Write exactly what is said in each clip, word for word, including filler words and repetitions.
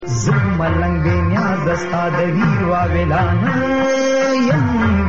زملنګ نیاز استا د ویر وا ویلان یم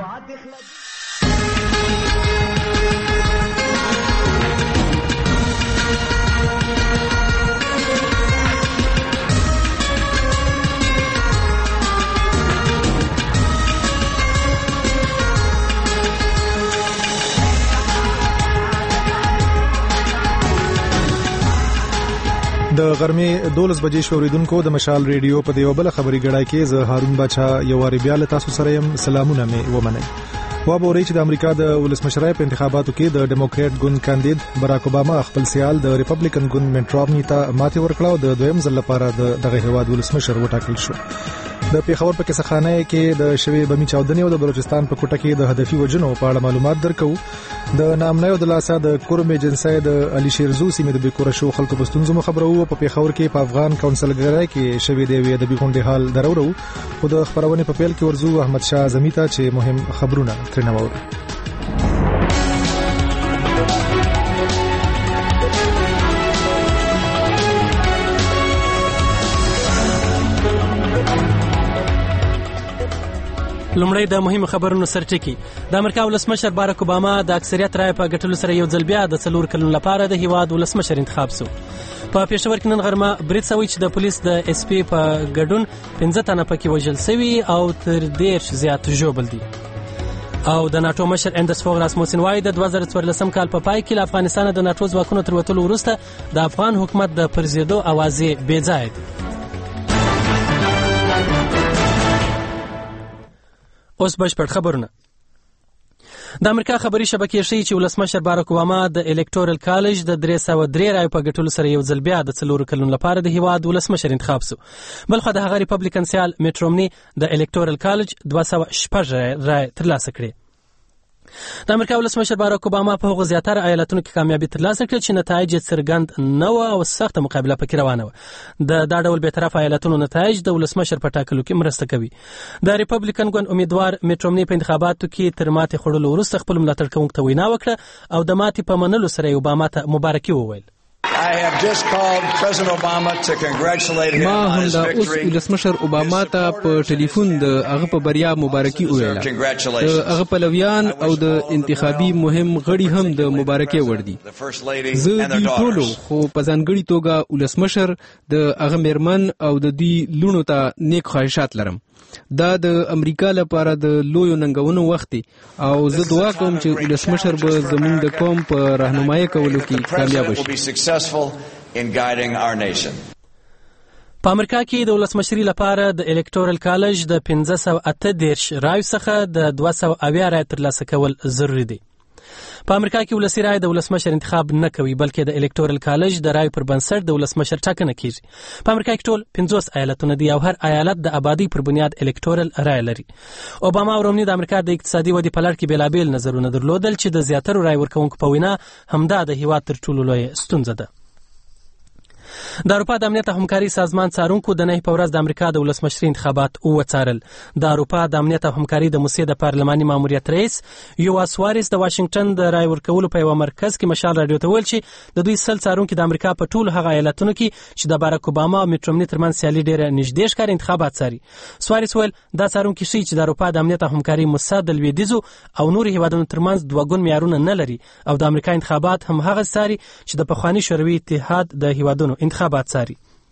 د غرمې دولس بجې شوریدونکو د مشال ریډیو په دیو بل خبري غړای کې زه هارون بچا یو واری بیا له تاسو سره يم. سلامونه مې ومنئ. وابوري چې د امریکا د ولسمشرۍ په انتخاباتو کې د ډیموکریټ ګوند کاندید براک اوباما خپل سیال د ریپبلیکن ګوند مټ رامني ته ماتې ورکړه او د دویم ځل لپاره د دغه هیواد ولسمشر وټاکل شو. د پیښور په کیسخانه کې د شوی بمی چاودنې او د بلوچستان په کوټه کې د هدفي وجنو په اړه معلومات درکو. د نامنیو د لاسه د کورم ایجنسی د علي شیرزو سیمې د بیکوره شو خلکو پښتونزو خبرو په پیښور کې په افغان کونسلګرۍ کې شوی دی وی د بیغونډي حال درورو او د خبرونه په پیل کې ورزو احمد شاه زمیتا چې مهم خبرونه ترنمو. لومړی د مهمو خبرونو سرټکی. د امریکا ولسمشر باراک اوباما د اکثریت رای په ګټلو سره یو ځل بیا د څلور کلونو لپاره د هیواد ولسمشر انتخاب شو. په پېښور کې نن غرمه برید شوی چې د پولیس د اس پی په ګډون پنځه تنه پکې وژل شوي او تر ډېر زیات ژوبل دي. او د ناتو مشر اندرس فوګ راسموسن وايي د دوه زره څوارلسم کال په پای کې له افغانستان د ناتو ځواکونو تر وتلو وروسته د افغان حکومت د پرزیدو اوازې بې ځای دي. اوس بشپړ خبرونه. د امریکا خبري شبکې ښیي چې ولسمشر باراک اوباما د الکټورل کالج د درې سوه درې رایو په ګټلو سره یو ځل بیا د څلورو کلونو لپاره د هیواد ولسمشر انتخاب شو. بلخو د هغه ریپبلیکن سیال مټ رامني د الکټورل کالج دوه سوه شپږ رای ترلاسه کړې. د امریکا ولسمشر باراک اوباما په هغو زیاتره ایالتونو کې کامیابي ترلاسه کړه چې نتایج څرګند نه و او سخته مقابله پکې روانه و. د دا ډول بیطرفه ایالتونو نتایج د ولسمشر په ټاکلو کې مرسته کوي. د ریپبلیکن ګوند امیدوار مټ رامني په انتخاباتو کې تر ماتې خوړلو وروسته خپل ملاتړ کوونکو ته وینا وکړه او د ماتې په منلو سره اوباما ته مبارکي وویل. I have just called President Obama to congratulate him on his victory. ما هم د ولسمشر اوباما ته په ټلیفون د هغه په بریا مبارکي وویله. د هغه پلویان او د انتخابي مهم غړي هم د مبارکي ور دي. زه د ټولو خو په ځانګړي توګه ولسمشر د هغه میرمن او د دې لونو ته نیک خواهشات لرم. دا د امریکا لپاره د لویو ننګونو وخت دی او زه دعا کوم چې ولسمشر به زموږ د قوم په راهنمایي کولو کې کامیاب شي. په امریکا کې د ولسمشري لپاره د الکټورل کالج د پنځه سوه اته دېرش رایو څخه د دوه سوه اویا رای ترلاسه کول ضروري دي. په امریکا کې ولسی رای د ولسمشر انتخاب نه کوي بلکې د الکټورل کالج د رای پر بنسټ د ولسمشر ټاکنه کیږي. په امریکا کې ټول پنځوس ایالتونه دي او هر ایالت د آبادی پر بنیاد الکټورل رای لري. اوباما او رامني د امریکا د اقتصادي ودې په لړ کې بیلابیل نظرونه درلودل چې د زیاترو رای ورکوونکو په وینا همدا د هیواد تر ټولو لوی ستونزه ده. د اروپا د امنیت او همکاري سازمان څارونکو د نهي په ورځ د امریکا د ولسمشري انتخابات وڅارل. د اروپا د امنیت او همکاري د موسسې د پارلماني ماموریت رئیس یووا سوارز د واشنگټن د رای ورکولو په یو مرکز کې مشال راډیو ته ویل چې د دوی سل څارونکو د امریکا په ټولو هغه ایالتونو کې چې د باراک اوباما او مټ رامني ترمنځ سیالي ډېره نږدې ښکاري انتخابات څاري. سوارز ویل دا څارونکي ښیي چې د اروپا د امنیت او همکاري موسسه د لویدیځو او نورو هیوادونو ترمنځ دوه ګون معیارونه نه لري او د امریکا انتخابات هم هغه څاري چې د پخواني شوروي اتحاد د هیوادونو انتخابات څاري.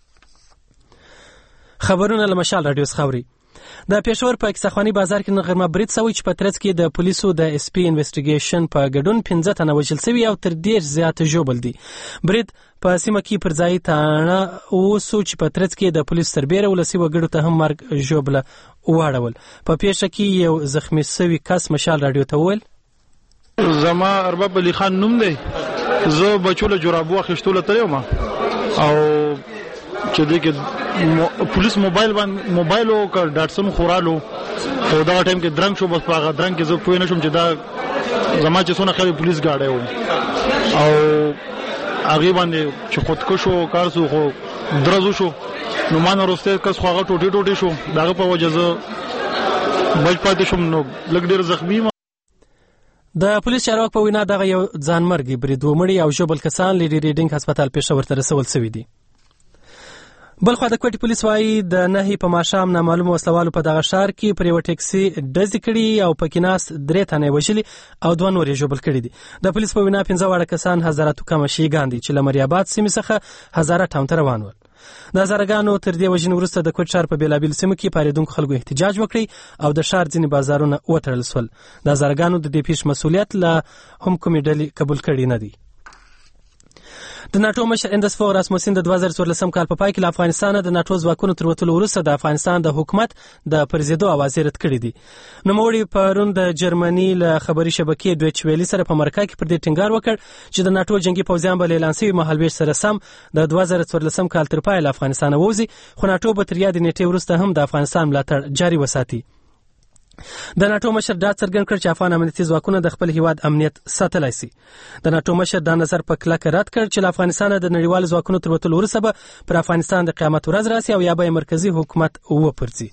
خبرونه له مشال راډیو څخه اوري. د پېښور په کیسخاني بازار کې نن غرمه برید شوی چې په ترڅ کې د پولیسو د اس پی انویسټیګیشن په ګډون پنځه تنه وژل شوي او تر ډېر زیات ژوبل دي. برید په سیمه کې پر ځای تاڼه اوسو چې په ترڅ کې د پولیسو سربیره ولسي وګړو ته هم مرګ ژوبله واړول. په پیښه کې یو زخمی شوی کس مشال راډیو ته وویل زما ارباب علي خان نوم دی. زه بچو له جرابو اخیستو له تلم او چې دې کې پولیس موبایل باندې موبایل او ډاټسن خورالو او دا ټایم کې درنګ شو. بس په هغه درنګ کې زه پوه نه شوم چې دا زما چې څونه خلک پولیس گاډي وو او هغه باندې چې خودکشو کار سو خو درزو شو نو مان ورسته کس خو هغه ټوټي ټوټي شو. داغه په وجه زه بچ پاتې شوم نو لګ ډیر زخمی. د پولیس چارواکو په وینا دغه یو ځانمرګي برید ومړي او ژوبل کسان لیډي ریډینګ هسپتال پېښور ته رسول شوي دي. بلخوا د کوټي پولیس وايي د نهي په ماښام نامعلوم وسلوالو په دغه ښار کې پر یو ټیکسي ډزې کړي او پکې ناست درې تنه وژلي او دوه نور یې ژوبل کړي دي. د پولیس په وینا پنځه واړه کسان هزاراتو کمه شیګان دي چې له مریاباد سیمې څخه هزاره ټاون ته روان ول. د هزارهګانو تر دې وژنې وروسته د کوټ ښار په بېلابېلو سیمو کې پارېدونکو خلکو احتجاج وکړي او د ښار ځینې بازارونه وتړل سول. د هزارهګانو د دې پیښې مسؤلیت له هم کومې ډلې قبول کړي نه دی. د ناټو مشر اندس فو راسموسین د دوه زره څوارلسم کال په پای کې له افغانستانه د ناټو ځواکونو تر وتلو وروسته د افغانستان د حکومت د پرزیدو اوازې رد کړې دي. نوموړي پرون د جرمني له خبري شبکې دویچ ویلي سره په مرکه کې پر دې ټینګار وکړ چې د ناټو جنگي پوځیان به له اعلان شوي مهالویش سره سم د دوه زره څوارلسم کال تر پایه له افغانستانه ووځي، خو ناټو به تر یادې نیټې وروسته هم د افغانستان ملاتړ جاري وساتي. د ناټو مشر دا څرګند کړ چې افغان امنیتي ځواکونه د خپل هیواد امنیت ساتلای شي. د ناټو مشر دا نظر په کلکه رد کړ چې له افغانستانه د نړیوالو ځواکونو تر وتلو وروسته به پر افغانستان د قیامت ورځ راسي او یا به مرکزی حکومت وپرځي.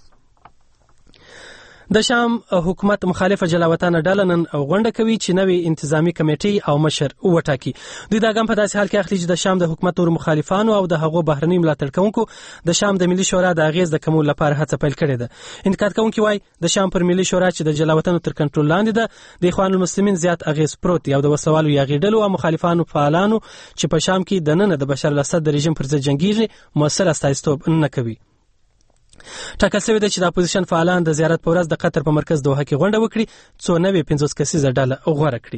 د شام حکومت مخالفه جلاوطن ډله نن غونډه کوي چې نوې انتظامی کمیټې او مشر وټاکي. دوی دا ګام په داسې حال کې اخلي چې د شام د حکومت نور مخالفانو او د هغو بهرني ملاتړ کوونکو د شام د ملي شورا د اغیز د کمولو لپاره هڅه پیل کړې ده. انتقاد کوونکي وایي د شام پر ملي شورا چې د جلاوطن تر کنټرول لاندې ده د اخوان المسلمین زیات اغیز پروت دی او د وسوالو یا غیډلو او مخالفانو فعالانو چې په شام کې د نن د بشار الاسد د رژیم پر ضد جنگیږي موثر استایستوب نه کوي. ټاکل شوې ده چې د اپوزیشن فعالان د زیارت په ورځ د قطر په مرکز دوحه کې غونډه وکړي څو نوې پنځوس کسیزه ډله غوره کړي.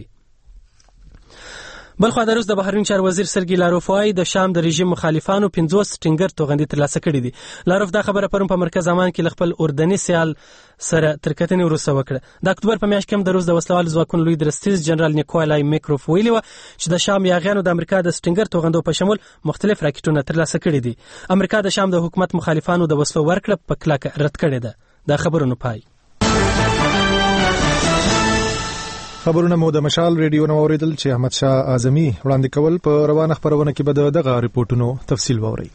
بلخوا د روس د بهرنیو چارو وزیر سرګي لاروف وايي د شام د رژیم مخالفانو پنځوس ټینګر توغندي ترلاسه کړي دي. لاروف دا خبره پرون په مرکز امان کې خپل اردني سیال سره تر کتنې وروسته وکړه. د اکتوبر په میاشت کې د روس د وسلوال ځواکونو لوی درستیز جنرال نیکولای میکروف ویلي و چې د شام یاغیانو د امریکا د سټینګر توغندو په شمول مختلف راکټونه ترلاسه کړي دي. امریکا د شام د حکومت مخالفانو د وسلو ورکړه په کلکه رد کړې ده. دا خبرونه پای خبرونه مو د مشال ریډیو نو اوریدل چې احمد شاه اعظمي وړاندې کول. په روانه خبرونه کې به دغه ریپورتونو تفصیل ووري.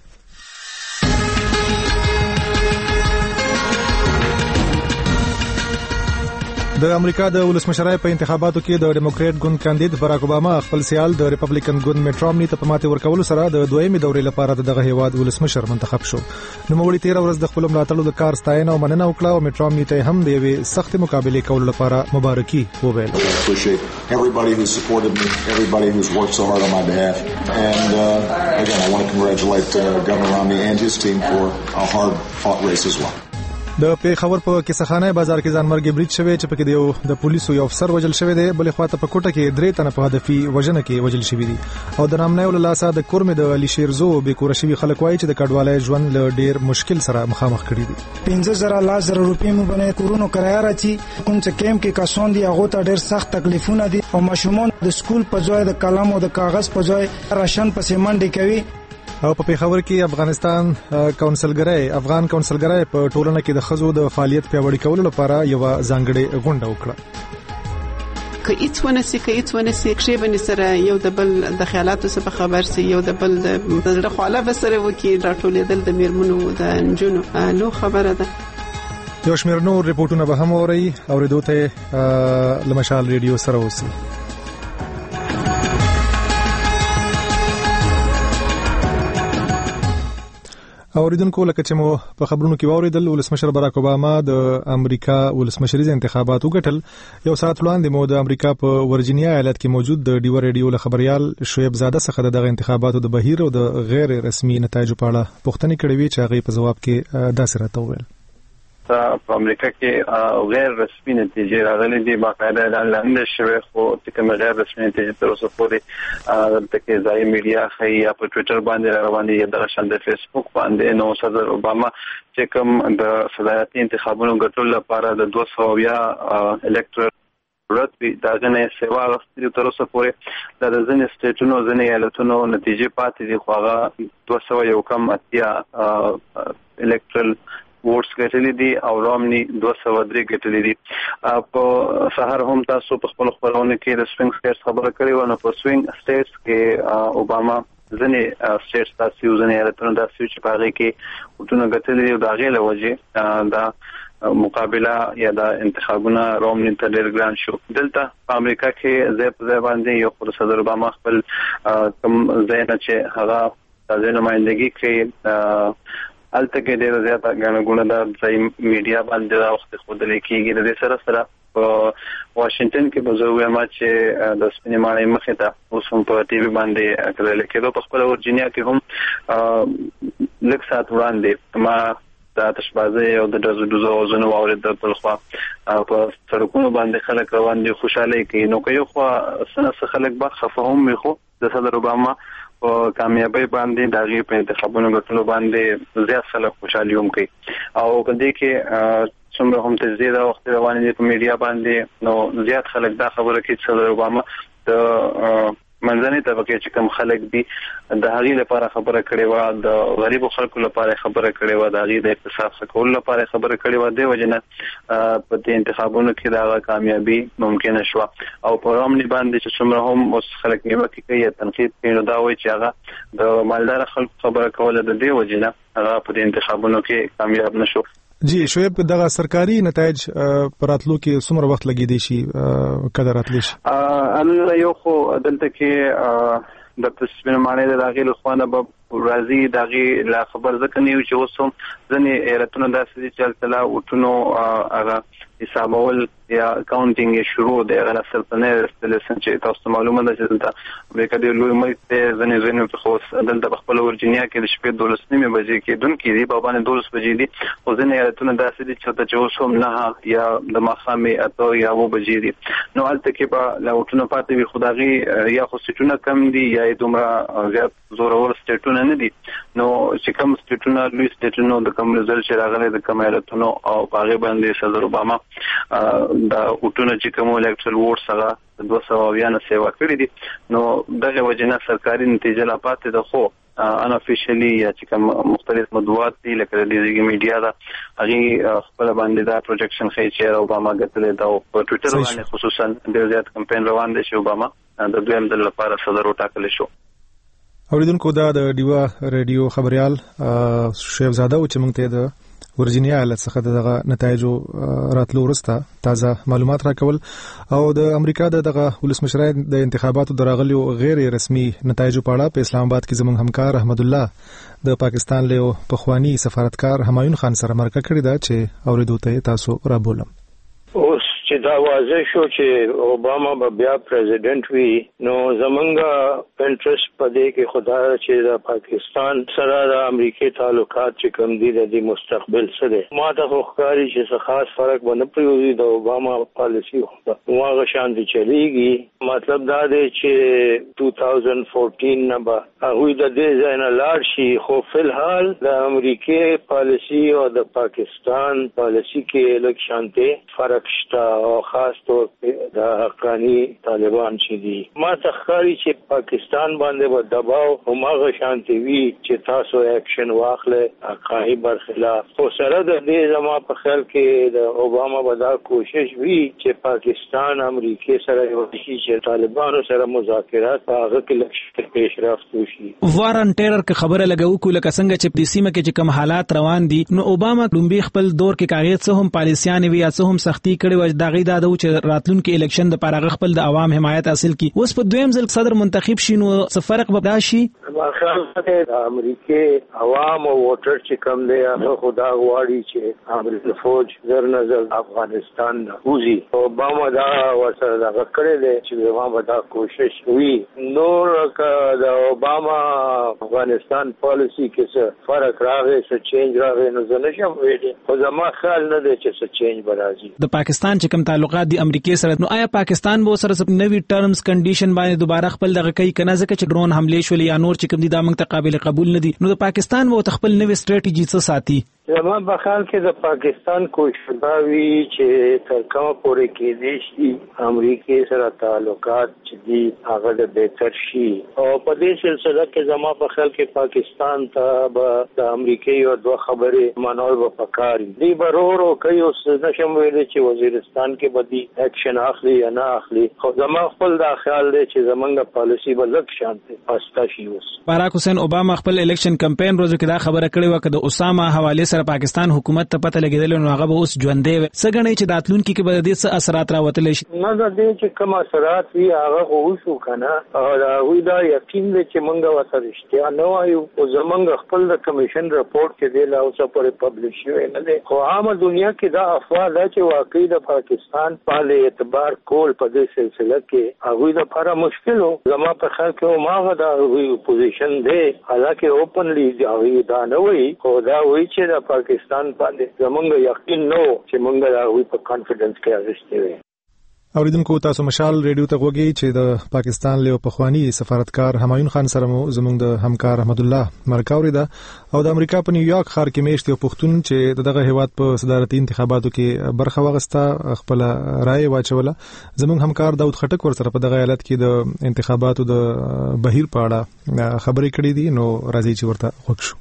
د امریکا د ولسمشرۍ په انتخاباتو کې د ډیموکریټ ګوند کاندید باراک اوباما خپل سیال د ریپبلیکن ګوند میټ رامني ته په ماته ورکول سره د دویمې دورې لپاره دغه هیواد ولسمشر منتخب شو. نوموړي تیر ورځ د خپل ملاتړو د کار ستاینه او مننه وکړه او میټ رامني ته هم د یوې سخت مقابله کولو لپاره مبارکي وویل. Everybody who supported me, everybody who's worked so hard on my behalf, and uh, again, I want to congratulate uh, Governor Romney and his team for a hard-fought race as well. د پیښور په کیسخانه بازار کې ځانمرګي بریټ شوی چې پکې د یو پولیسو یو افسر وجل شوی دی، بلې خواته په کوټه کې درې تنه په هدفي وژنه کې وجل شوی دي او د نامنۍ ول لاسه د کورمه د علي شیرزو به کور شوی خلک وایي چې د کډوالۍ ژوند له ډیر مشکل سره مخامخ کړي دي. پنځه زره لاس زره روپۍ مو باندې کورونو کرایه راځي، کوم چې کیم کې کسان دي هغه ته ډیر سخت تکلیفونه دي او ماشومان د سکول په ځای د قلم او د کاغذ په ځای راشن پسې منډي کوي. او په پیښور کې افغانستان کونسلګرۍ افغان کونسلګرۍ په ټولنه کې د خزو د فعالیت پیاوړي کولو لپاره یو ځانګړې غونډه وکړه. که هیڅ ونسي که هیڅ ونسي کښې بنې سره یو د بل د خیالاتو څخه خبر سي، یو د بل د زړه خواله به سره وکړي، راټولېدل د میرمنو د نجونو نو خبره ده. یو شمېر نور ریپورټونه به هم اورئ. اورېدو ته له مشال ریډیو سره اوسئ. اوریدونکو لکه چې مو په خبرونو کې واوریدل، ولسمشر باراک اوباما د امریکا ولسمشریز انتخابات وګټل. یو ساعت وړاندې مو د امریکا په ورجینیا ایالت کې موجود د ډیو ریډیو له خبريال شعیب زاده څخه دغه انتخاباتو د بهیر او د غیر رسمي نتایجو په اړه پوښتنه کړې وی چې هغه په جواب کې داسې راته وویل. په امریکا کې غیر رسمي نتیجې راغلي دي، باقاعده اعلان شوی، خو چې کوم غیر رسمي نتیجې تر اوسه پورې د کې ځای میډیا خي یا په ټوئیټر باندې روانې یا د شان د فیسبوک باندې نو صدر اوباما چې کوم د صدارتي انتخابونو ګټلو لپاره د دوه سوه یا الکټرال ورته دا غنه سیوا غوښتي تر اوسه پورې د ځینې سټیټونو ځینې ایالتونو نتیجې پاتې دي، خو هغه دوه سوه یو کم اتیا الکټرال ووټس ګټلې دي او رامني دوه سوه درې ګټلې دي. په سهار هم تاسو په خپل خبرونه کې د سوینګ سټیټس خبره کړې و، نو په سوینګ سټیټس کې اوباما ځنې سټیټس تاسو ځنې ایالتونو داسې چې په هغه کې وټونه ګټلې دي او د هغې له وجې دا مقابله یا د انتخابونه رامني ته ډېر ګران شو. دلته په امریکا کې ځای په ځای باندې یو خو صدر اوباما خپل کوم ځای نه چې هغه د نمائندګي کوي الته کې ډېر زیاته غاڼه ګونه د ځای میډیا باندې دا وخت خودل کېږي د دې سره سره په واشنگټن کې به زه وایم چې د سپینې ماڼۍ مخې ته اوس هم په ټي وي باندې کړل کېدو په خپل ورجینیا کې هم لږ ساعت وړاندې ما د تشبازي او د دزو دزو زنه واورید د خپل په سړکونو باندې خلک روان دي خوشاله کوي نو کوي خو سره خلک به خفهم مخو د صدر اوباما او کامیابی باندې دغه په انتخابونو غوښتلو باندې زیات خلک خوشاله هم کوي او په دې کې څومره هم تزيد وخت روان دي په میډیا باندې نو زیات خلک دا خبره کوي چې صدر اوباما د منځنۍ طبقه چې کوم خلک دي د هغې لپاره خبره کړې و د غریبو خلکو لپاره خبره کړې و د هغې د اقتصاد ښه کولو لپاره خبره کړې و د وجه نه په دې انتخابونو کې د هغه کامیابي ممکنه شوه او په رامني باندې چې څومره هم اوس خلک نیوکې کوي یا تنقید کوي نو دا وایي چې هغه د مالدار خلکو خبره کوله د دې وجه نه هغه په دې انتخابونو کې کامیاب نشو. جی شعیب دغه سرکاري نتایج پراتلو کې څومره وخت لګی دی شي کله راتلی شي؟ ا یو خو دلته کې د سپینې ماڼۍ د داخلي خوانه به راځي دغه لا خبر ځکه نه یو چې اوس هم ځنې ایرتونه داسې دي چې تلا وټونو هغه حسابول یا کاونټینګ شروع دی هغه سلطنه رسلسن چې تاسو معلومه ده چې دلته امریکا د لوی ملک ته ځنې ځنې په خاص دلته خپل ورجینیا کې د شپې دولس نیمه بجې کې دن کې دی په باندې دولس بجې دي او ځنې ایرتونه داسې دي چې د اوس هم نه یا د ماخامې اته یا و بجې دي نو البته کې به لا وټونو پاتې وي خدایي یا خو سټونه کم دي یا دومره زیات زورور سټونه نه دي نو چې کوم سټونه لوی سټونه د کوم رزلټ چې راغلي د کمالاتونو او هغه باندې صدر اوباما دا وټونه چې کوم الکټرل ووټ سره دوه سوه اویا سیوا کړی دي نو دغه وجنه سرکاري نتیجه لا پاتې ده خو ان افیشلی یا چې کوم مختلف موضوعات دي لکه د دې میډیا دا هغه خپل باندې دا پروجیکشن خي چې اوباما غتلې دا په ټوئیټر باندې خصوصا ډېر زیات کمپاین روان دي چې اوباما د دویم ځل لپاره صدر وټاکل شو. اوریدونکو دا د ډیوا ریډیو خبريال شعیب زاده او چې موږ ته د ورجینیا ایالت څخه دغه نتایجو راتلو وروسته تازه معلومات راکول او د امریکا دغه ولسمشرۍ د انتخاباتو دراغلیو غیر رسمي نتایجو په اړه په اسلام آباد کې زموږ همکار احمد الله د پاکستان له پخوانی سفارتکار همایون خان سره مرکه کړې ده چې اوریدو ته تاسو را بولم. اوس چې دا واضح شو چې اوباما به بیا پریزیدنت وي نو زمونږه انټرست پدې کې خدای چې د پاکستان سره د امریکای تعلقات چې کوم دي د مستقبل سره ما ته خوښکاری چې څه خاص فرق ونه پریوزي د اوباما پالیسی واغه شان دي چلیږي مطلب دا دی چې دوه هزار او چودہ نه به هغه د دې ځای نه لاړ شي خو فلحال د امریکای پالیسی او د پاکستان پالیسی کې لږ شانته فرق شته او خاص طور په د حقانی طالبان چې دي ما تخکاری چې پاکستان باندې به دباو همغه شانتي وی چې تاسو اکشن واخلې حقانی برخلاف خو سره د دې زما په خیال کې د اوباما به دا کوشش وی چې پاکستان امریکای سره یو شي چې طالبانو سره مذاکرات هغه کې لږ پیشرفت وشي. وارن ټیرر که خبره لګاو کوله څنګه چې په سیمه کې چې کوم حالات روان دي نو اوباما لومبي خپل دور کې کاغذ څه هم پالیسيان وی څه هم سختي کړي و دغه دا د راتلونکو الیکشن د پاره خپل د عوام حمایت حاصل کی اوس په دویم ځل صدر منتخب شي نو څه فرق به راشي؟ مخالفت د امریکای عوام او ووټر چې کوم دی هغه خدا غواړي چې امریکا فوج زر نظر افغانستان نه وځي اوباما دا ورسره دا کړی دی چې اوباما دا کوشش وی نور که د اوباما افغانستان پالیسی کې څه فرق راغی څه چینج راغی نو زه نشم ویلی خو زما خیال نه دی چې څه چینج به راځي. د پاکستان چې کوم تعلقات د امریکای سره نو آیا پاکستان به سره نوې ټرمز کنډیشن باندې دوباره خپل دغه کوي کنه ځکه چې ډرون حمله شول یا نور چې کوم دي د موږ ته قابل قبول نه دي نو د پاکستان به خپل نوې سټریټیجی څه ساتي؟ زما په خیال کې د پاکستان کوشش دا وی چې تر کومه پورې کې دي چې امریکای سره تعلقات چې دي هغه د بهتر شي او په دې سلسله کې زما په خیال کې پاکستان ته به د امریکای او دوه خبرې منول به پکاري دی برور او کوي اوس نشم ویل چې وزیرستان کې بدی اکشن اخلي یا نه اخلي خو زما خپل دا خیال دی چې زمونږ پالیسی به لږ شانته پاستا شي. اوس باراک حسین اوباما خپل الیکشن کمپاین روزو کې دا خبره کړې و چې د اسامه حواله سره پاکستان حکومت ته پته لګیدل نو هغه به اوس ژوندې وي څنګه چې راتلونکي کې به د څه اثرات راوتلی شي نه دا دې چې کوم اثرات وي هغه اوسو کنه او دا وی دا یقین دی چې موږ ورته رښتیا نه وایو او زمونږ خپل د کمیشن رپورت کې دی لا اوسه پورې پبلش شوی نه دی خو عامه دنیا کې دا افوا ده چې واقعي د پاکستان په اعتبار کول په دې سلسله کې هغه د لپاره مشکل و زما په خیال کې ماغه دا پوزیشن دی حالکه اوپنلی هغه دا نه وایي خو دا وایي چې د پاکستان باندې زمونږ یقین نو چې موږ دا وایي په کانفیډنس کې اغشتي وي اوریدونکو تاسو مشال ریډیو ته غوږی چې د پاکستان له پخوانی سفارتکار همایون خان سره مو زموږ د همکار احمد الله مرکاوري ده او د امریکا په نیویارک ښار کې میشت یو پښتون چې دغه هیواد په صدارتي انتخاباتو کې برخه واغسته خپل رائے واچوله زموږ همکار داود خټک ور سره په دغه ایالت کې د انتخاباتو د بهیر په اړه خبرې کړې دي نو راځي چې ورته خوښ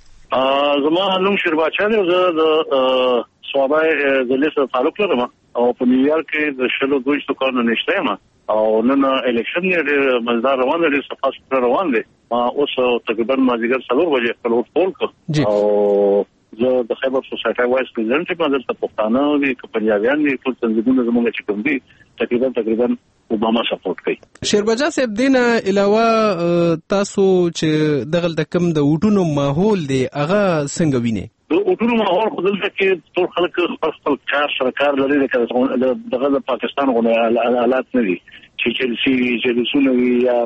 شو زما نوم شیرباچا دی زه د صوبای د لیسه تعلق لرم او په نیویارک کې د شلو دوی څو کارونه نشته ما او نن الیکشن یې مزدار روان دي صفاس پر روان دي اوس تقریبا مازیګر څلور بجې خپل ووټ پول کړ او زه د خیبر سوسایټي وایس پریزیډنټ یم د پښتانه وی کپنیاویان دي ټول څنګه زموږ چې کوم دي تقریبا تقریبا اوباما سپورټ کوي شیرباجا صاحب دینه علاوه تاسو چې دغه د کم د وټونو ماحول دی هغه څنګه ویني د وټونو ماحول خپل کې ټول خلک خپل خپل کار سرکار لري د دغه پاکستان غوښنه حالات نه دي چې چې چې د سونوي یا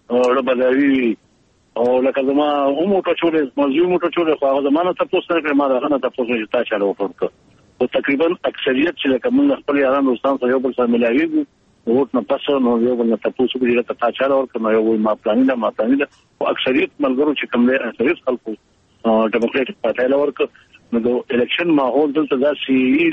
ربداوی او لکه زما عمر ته چولې موضوع مو ته چولې خو هغه زمانه تاسو سره ما دا نه تاسو چې تاسو چالو وکړو او تقریبا اکثریت چې لکه موږ خپل یاران دوستان سره یو بل سره ملایوي ووټ نه پاسو نو یو بل نه تاسو چې ته تاسو چالو ورکړو یو ما پلان نه ما پلان نه او اکثریت ملګرو چې کوم دي اکثریت خلکو ډیموکراټک پارټي لورک نو د الیکشن ماحول دلته داسې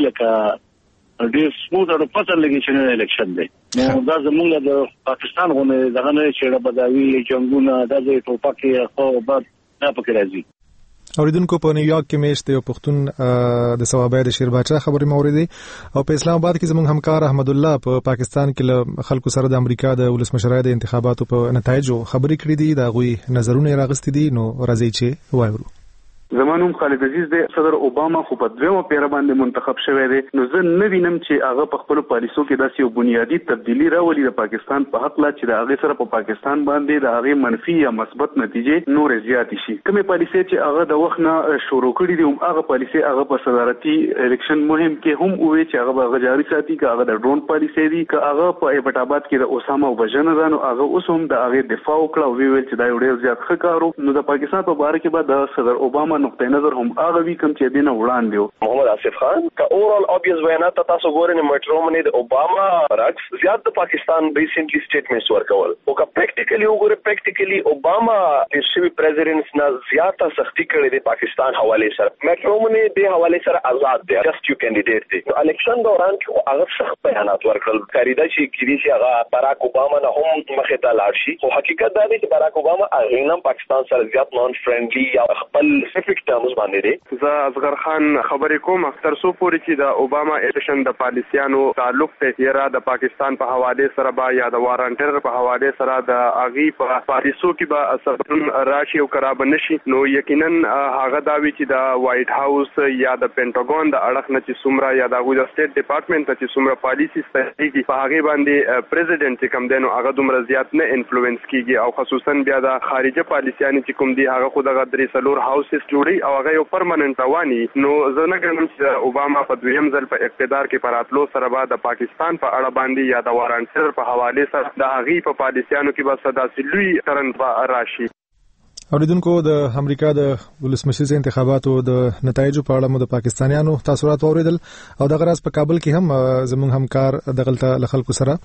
لکه ډیر سموث او پاتل لګي چې الیکشن دی نو دا زموږ د پاکستان غونې دغه نه چې بداوی جنگونه د ټوپکې خو بعد نه پکې راځي اوریدونکو په نیویارک کې میشت یو پښتون د ثوابای د شیرباچا خبرې موریدي او په اسلام آباد کې زموږ همکار احمد الله په پا پاکستان کې له خلکو سره د امریکا د ولسمشرۍ د انتخاباتو په نتایجو خبرې کړې دي دا غوي نظرونه راغستې دي نو راځي چې وایو زمانوم خالد عزیز د صدر اوباما خو په دویمه پیره باندې منتخب شوی دی نو زه نه وینم چې هغه په خپل پالیسو کې داسې یو بنیادی تبدیلی راولي د پاکستان په حق لا چې د هغه سره په پاکستان باندې د هغه منفي یا مثبت نتیجې نور زیات شي کومه پالیسي چې هغه د وخت نه شروع کړې دي هغه پالیسي هغه په صدارتي الیکشن مهم کې هم وې چې هغه به جاري ساتي که هغه د ډرون پالیسي دي که هغه په ایبټ آباد کې د اسامه وبژنه ده نو هغه اوس هم د هغه دفاع وکړه او ویل چې دا یو ډیر زیات ښه کارو نو د پاکستان په اړه کې به د صدر اوباما نقطه نظر هم هغه وی کوم چې دینه وړاندې محمد آصف خان کا اورال obvious بیانات تاسو ګورئ مټ رومنی د اوباما رکس زیات د پاکستان ریسنټلی سټیټمنټس ورکول او کا پریکټیکلی وګورئ پریکټیکلی اوباما د شوی پریزیډنټس نه زیاته سختی کړې د پاکستان حواله سره مټ رومنی د حواله سره آزاد دی جست یو کینډیډیټ دی الیکشن دوران کې هغه سخت بیانات ورکړل کاریدا چې کړي چې هغه باراک اوباما نه هم مخه ته لاړ شي خو حقیقت دا دی چې باراک اوباما هغه پاکستان سره زیات نون فرندلی یا خپل سپیسیفیک ټرمز باندې زه اصغر خان خبرې کوم تر څو پورې چې د اوباما الیکشن د پالیسیانو تعلق ته یې د پاکستان په حواله سره با یا د وارنټر په حواله سره د اغي په پالیسو کې به اثر راشي او خراب نشي نو یقینا هغه داوی چې د وایټ هاوس یا د پینټاګون د اړخ نه چې سمرا یا د غوډ سټیټ ډپارټمنټ چې سمرا پالیسی ستاسو په هغه باندې پریزیډنټ کوم دینو هغه دومره زیات نه انفلوئنس کیږي او خصوصا بیا د خارجه پالیسیانو چې کوم دی هغه خو د غدري سلور هاوسز جوړي او هغه یو پرمننت رواني نو زه نه ګڼم چې اوباما په دویم ځل په اقتدار کې پراتلو سره بعد د پاکستان په اړه باندې یا د وارنټر په حواله سره د هغې په پالیسیانو کې به صداسي لوی ترند راشي اوریدونکو د امریکا د ولسمشرۍ انتخاباتو د نتایجو په اړه مو د پاکستانیانو تاثرات اوریدل او د غراس په کابل کې هم زموږ همکار دغلطه خلکو سره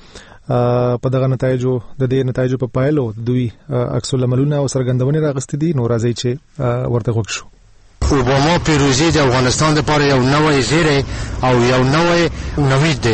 په دغه نتایجو د دې نتایجو په پایلو دوی عکس العملونه او سرګندونې راغستې دي نو راځي چې ورته وګورو شو اوباما پیروزی د افغانستان لپاره یو نوې زیری او یو نوې نوید دی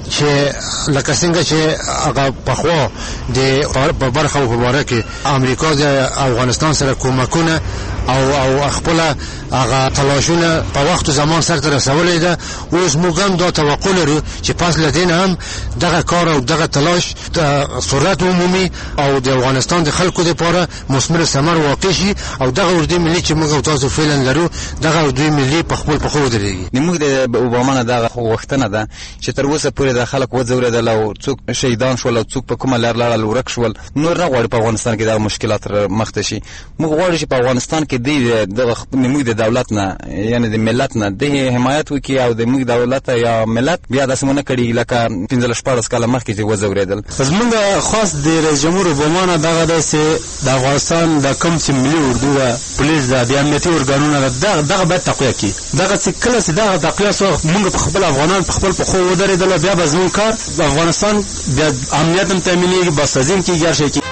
چې لکه څنګه چې هغه پخوا د په برخه او په باره کې امریکا د افغانستان سره کومکونه او او خپل هغه تلاشونه په وخت زمان سره رسولې ده. اوس موږ هم دا توقع لرو چې پس لدین هم دغه کار او دغه تلاش د صورت عمومي او د افغانستان د خلکو لپاره مثمر ثمر واقع شي او دغه اردوی ملي چې موږ تاسو فعلا لرو دغه اردوی ملي په خپل په خو ودرېږي. موږ د اوباما نه دغه غوښتنه ده چې تر اوسه پورې د خلک وځورېدل او څوک شهیدان شول او څوک په کومه لار لاړل ورک شول. نور نه غواړي په افغانستان کې دا مشکلات مخ ته شي. موږ غواړو چې په افغانستان کې د موږ د دولت نه یعنی د ملت نه د حمایت وکړي او د موږ دولت یا ملت بیا داسې مونږ کړي لکه پنځه شپږ کاله مخکې چې وځورېدل. زمونږ خاص د رئیس جمهور اوباما نه دغه دی چې د افغانستان د کوم چې ملي اردو ده پولیس ده د امنیتي ارګانونه ده دغه باید تقویه کړي. دغه چې کله چې دغه تقویه شو موږ په خپل افغانان په خپل پښو ودرېدل بیا به زموږ کار د افغانستان بیا امنیت هم تامینېږي بسازین کېږي هر شی کېږي.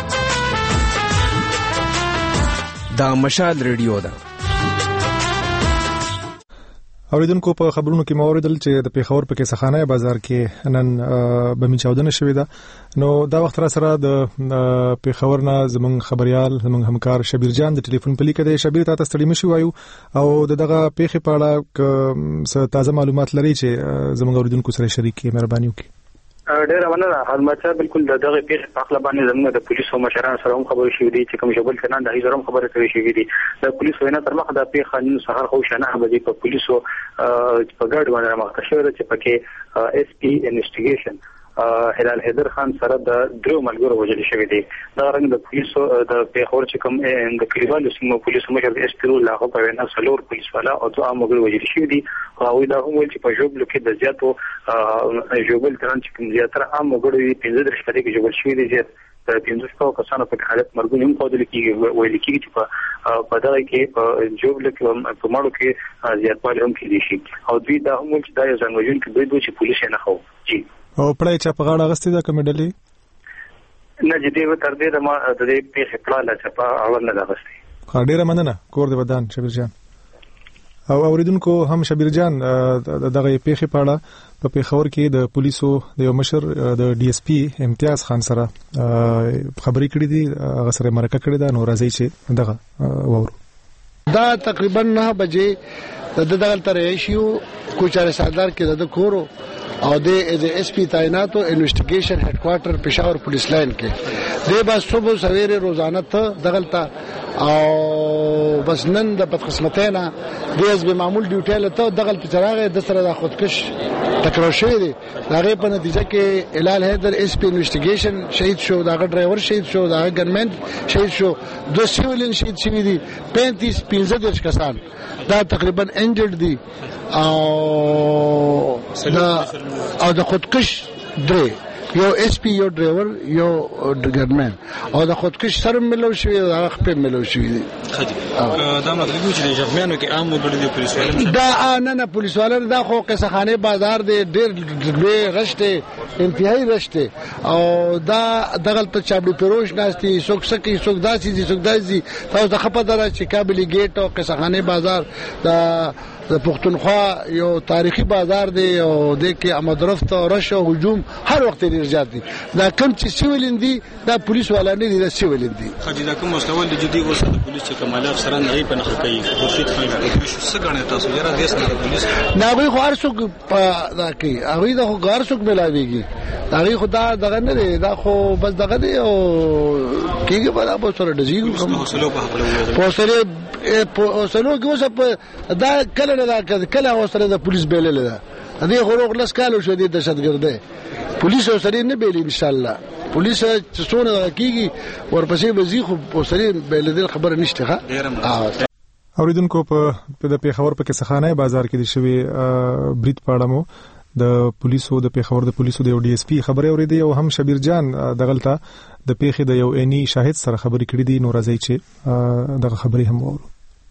دا مشال ریډیو ده. اوریدونکو په خبرونو کې موریدل چې د پیښور په کیسخانه بازار کې نن بمی چاودنه شوې ده. نو دا وخت را سره د پیښور نه زمونږ خبريال زمونږ همکار شبیر جان د ټلیفون په لیکه دی. شبیر تاسو ستړي مشي وایو او دغه پیښې په اړه څه تازه معلومات لري چې زمونږ اوریدونکو سره شریک کړئ مهرباني وکړئ. ډېر مننه حضرت. بالکل دغه پیښې په خپل باندې زموږ د پولیسو مشران سره هم خبرې شوې دي چې کوم جبل کنان د هیڅ خبره کوي شوې دي. د پولیسو وینا تر مخه د پیښې نن سهار خو شنه بجې په پولیسو په ګډ باندې مخکې شوې چې پکې اس پی انویسټیګیشن هلال حیدر خان سره د درو ملګرو وجل شوې دي. دا رنګ د پولیسو د پیښور چې کوم د کلیوالو سیمو پولیسو مشر اس پی الله په وینا سلور پولیس والا او دوه ملګرو وجل شوې دي. او دا هم ول چې په جوبل کې د زیاتو جوبل تران چې کوم زیاتره عام ملګرو پنځه درش پدې کې جوبل شوې دي چې د پنځه شپږ کسانو په حالت مرګ هم قابل کېږي ویل کېږي چې په دغه کې په جوبل کې په ماړو کې زیاتوالی هم کېدي شي. او دوی دا هم ول چې دا یو ځانګړی کې دوی دوی چې پولیس نه خو جی او پړای چې په غاړه غستې ده کومې ډلې نه جدي و تر دې د ما د دې پیښې پړای لا چې په اول نه غستې. خا ډیره مننه کور دې ودان شبیر جان. او اوریدونکو هم شبیر جان دغه پیښې په اړه په پیښور کې د پولیسو د یو مشر د ډي اس پی امتیاز خان سره خبرې کړې دي. هغه سره مرکه کړې ده. نو راځي چې دغه وورو. دا تقریبا نه بجې د دغه تر شیو کوچاره سردار کې د کورو او د اس پی تعیناتو انویسټیګیشن هډ کوارټر پېښور پولیس لاین کې د با صبح سویره روزانه ته دغلطه او بس نن د بدقسمتینا د اس به معمول ډیوټي لته دغل په چراغ د سره د خودکش ټکراو شوی دی. دغه په نتیجه کې هلال حیدر اس پی انویسټیګیشن شهید شو. دغه ډرایور شهید شو. دغه ګنمن شهید شو. دو سیویلین شهید شوی دي. پینتیس پنځه کسان دا تقریبا انجرډ دي او دا او د خودکش درې یو اس پی یو ډرایور یو ګرمن او د خودکش سره ملو شوی دا خپل ملو شوی دي. دا مطلب چې د جرمانو کې عام وګړي د پولیس والو دا نه نه پولیس والو دا خو قصخانه بازار دی ډېر لوی رشته انتهایی رشته او دا دغه ته چابړي پروش ناشتي څوک سکی څوک داسي دي څوک داسي تاسو د خپل دره چې کابلی گیټ او قصخانه بازار دا د پښتونخوا یو تاریخي بازار دی او د کې امدرفت او رش او هجوم هر وخت ډیر زیات دي. دا کوم چې سیویلین دي دا پولیس والا نه دي دا سیویلین دي. خاطر دا کوم مستوى د جدي اوس د پولیس چې کمالات سره نه په نخ کوي خورشید خان د څه غنه تاسو یاره د اسنه پولیس نه غوي خو ارڅوک دا کوي هغه د خو غارڅوک ملاويږي هغه خدا دغه نه دی دا خو بس دغه دی او کېږي په تاسو سره د زیګو کوم حوصله په خپل په سره په حوصله کې اوس دا کله دا کله اوسره د پولیس بیلل ده دې غوړو لس کالو شو دي دهشتګرد پولیس اوسره نه بیل ان شاء الله پولیس څونه کیږي ورپسې به خو اوسره بیل خبر نشته ښه. اوریدونکو په د پیښور په کیسخانه بازار کې د شوی بریټ پاړمو د پولیسو د پیښور د پولیسو د ډي اس پی خبري اوریدي او هم شبیر جان دغلطه د پیښې د یو اني شاهد سره خبري کړې دي. نو راځي چې دغه خبري هم وورو.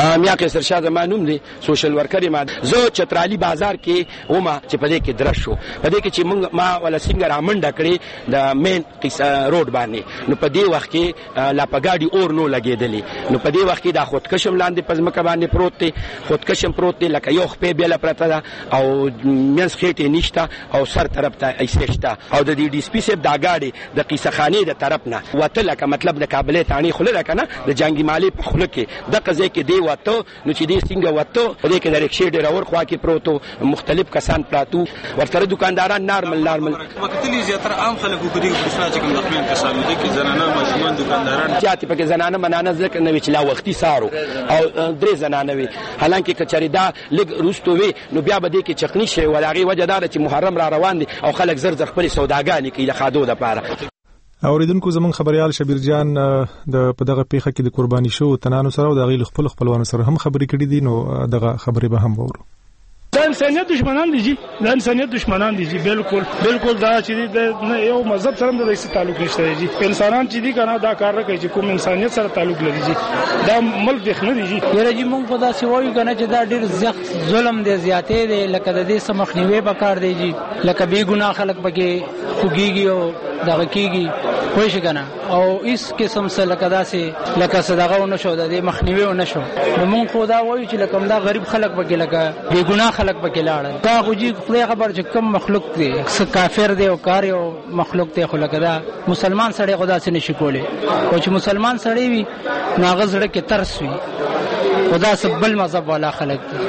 میا قیصر شاه زمانوم دی سوشل ورکر ما زه چترالی بازار کې ومه چې په دې کې درش شو په دې کې چې موږ ما ولا څنګه رامنډه کړې د مین روډ باندې نو په دې وخت کې لا پګاډي اور نو لګېدلې نو په دې وخت کې دا خودکشم لاندې پزمکه باندې پروت دی خودکشم پروت دی لکه یو خپې بیل پرته ده او مینس خېټې نشته او سر طرف ته ایسشته او د دې ډي سپي سیب دا گاډي د قیصه خانه د طرف نه وته لکه مطلب د کابل تانی خله کنه د جنگي مالی په خله کې د قضې کې دی وته نو چې دې څنګه وته په دې کې د رکشې ډیر اور خوا کې پروتو مختلف کسان پراتو ورته دکانداران نارمل نارمل وکتلی زیاتره عام خلکو کو دي پرسنا چې کوم لخمن کسان دي کې زنانه ماشومان دکانداران چې په کې زنانه منانه ځکه نو چې لا وختي سارو او درې زنانه وي حالانکه کچاري دا لګ روستو وي نو بیا به دې کې چقنی شي ولاغي وجه دار چې محرم را روان دي او خلک زر زر خپل سوداګانی کوي د خادو لپاره. اوریدونکو زمون خبريال شبیر جان د په دغه پیخه کې د قرباني شو تنانو سره او د غیل خپل خپلوانو سره هم خبرې کړې دي نو دغه خبرې به هم وورو. د انسانيت دشمنان دي جی د انسانيت دشمنان دي جی بالکل بالکل دا چې د یو مذهب سره د هیڅ تعلق نشته جی انسانان چې دي کنه دا کار کوي چې کوم انسانيت سره تعلق لري جی دا ملک دښنه دي جی یره جی مونږ په دا سی وایو کنه چې دا ډیر زخت ظلم دی زیاتې دی لکه د دې سمخنیوي به کار دی جی لکه بی ګناه خلک پکې خوګيږي او دغه کیږي خوښ کنه او هیڅ قسم سره لکه داسې لکه صدقه ونه شو د مخنیوي ونه شو نو مونږ خو دا وایو چې لکه دا غریب خلک پکې لکه بی ګناه خلک پکې لاړل دا خو جی خدای خبر چې کم مخلوق دی څه کافر دی او کار یو مخلوق دی خو لکه دا مسلمان سړی خدا سره نشي کولی او چې مسلمان سړی وي ناغه زړه کې ترس وي خدا سبل مذهب والا خلک دي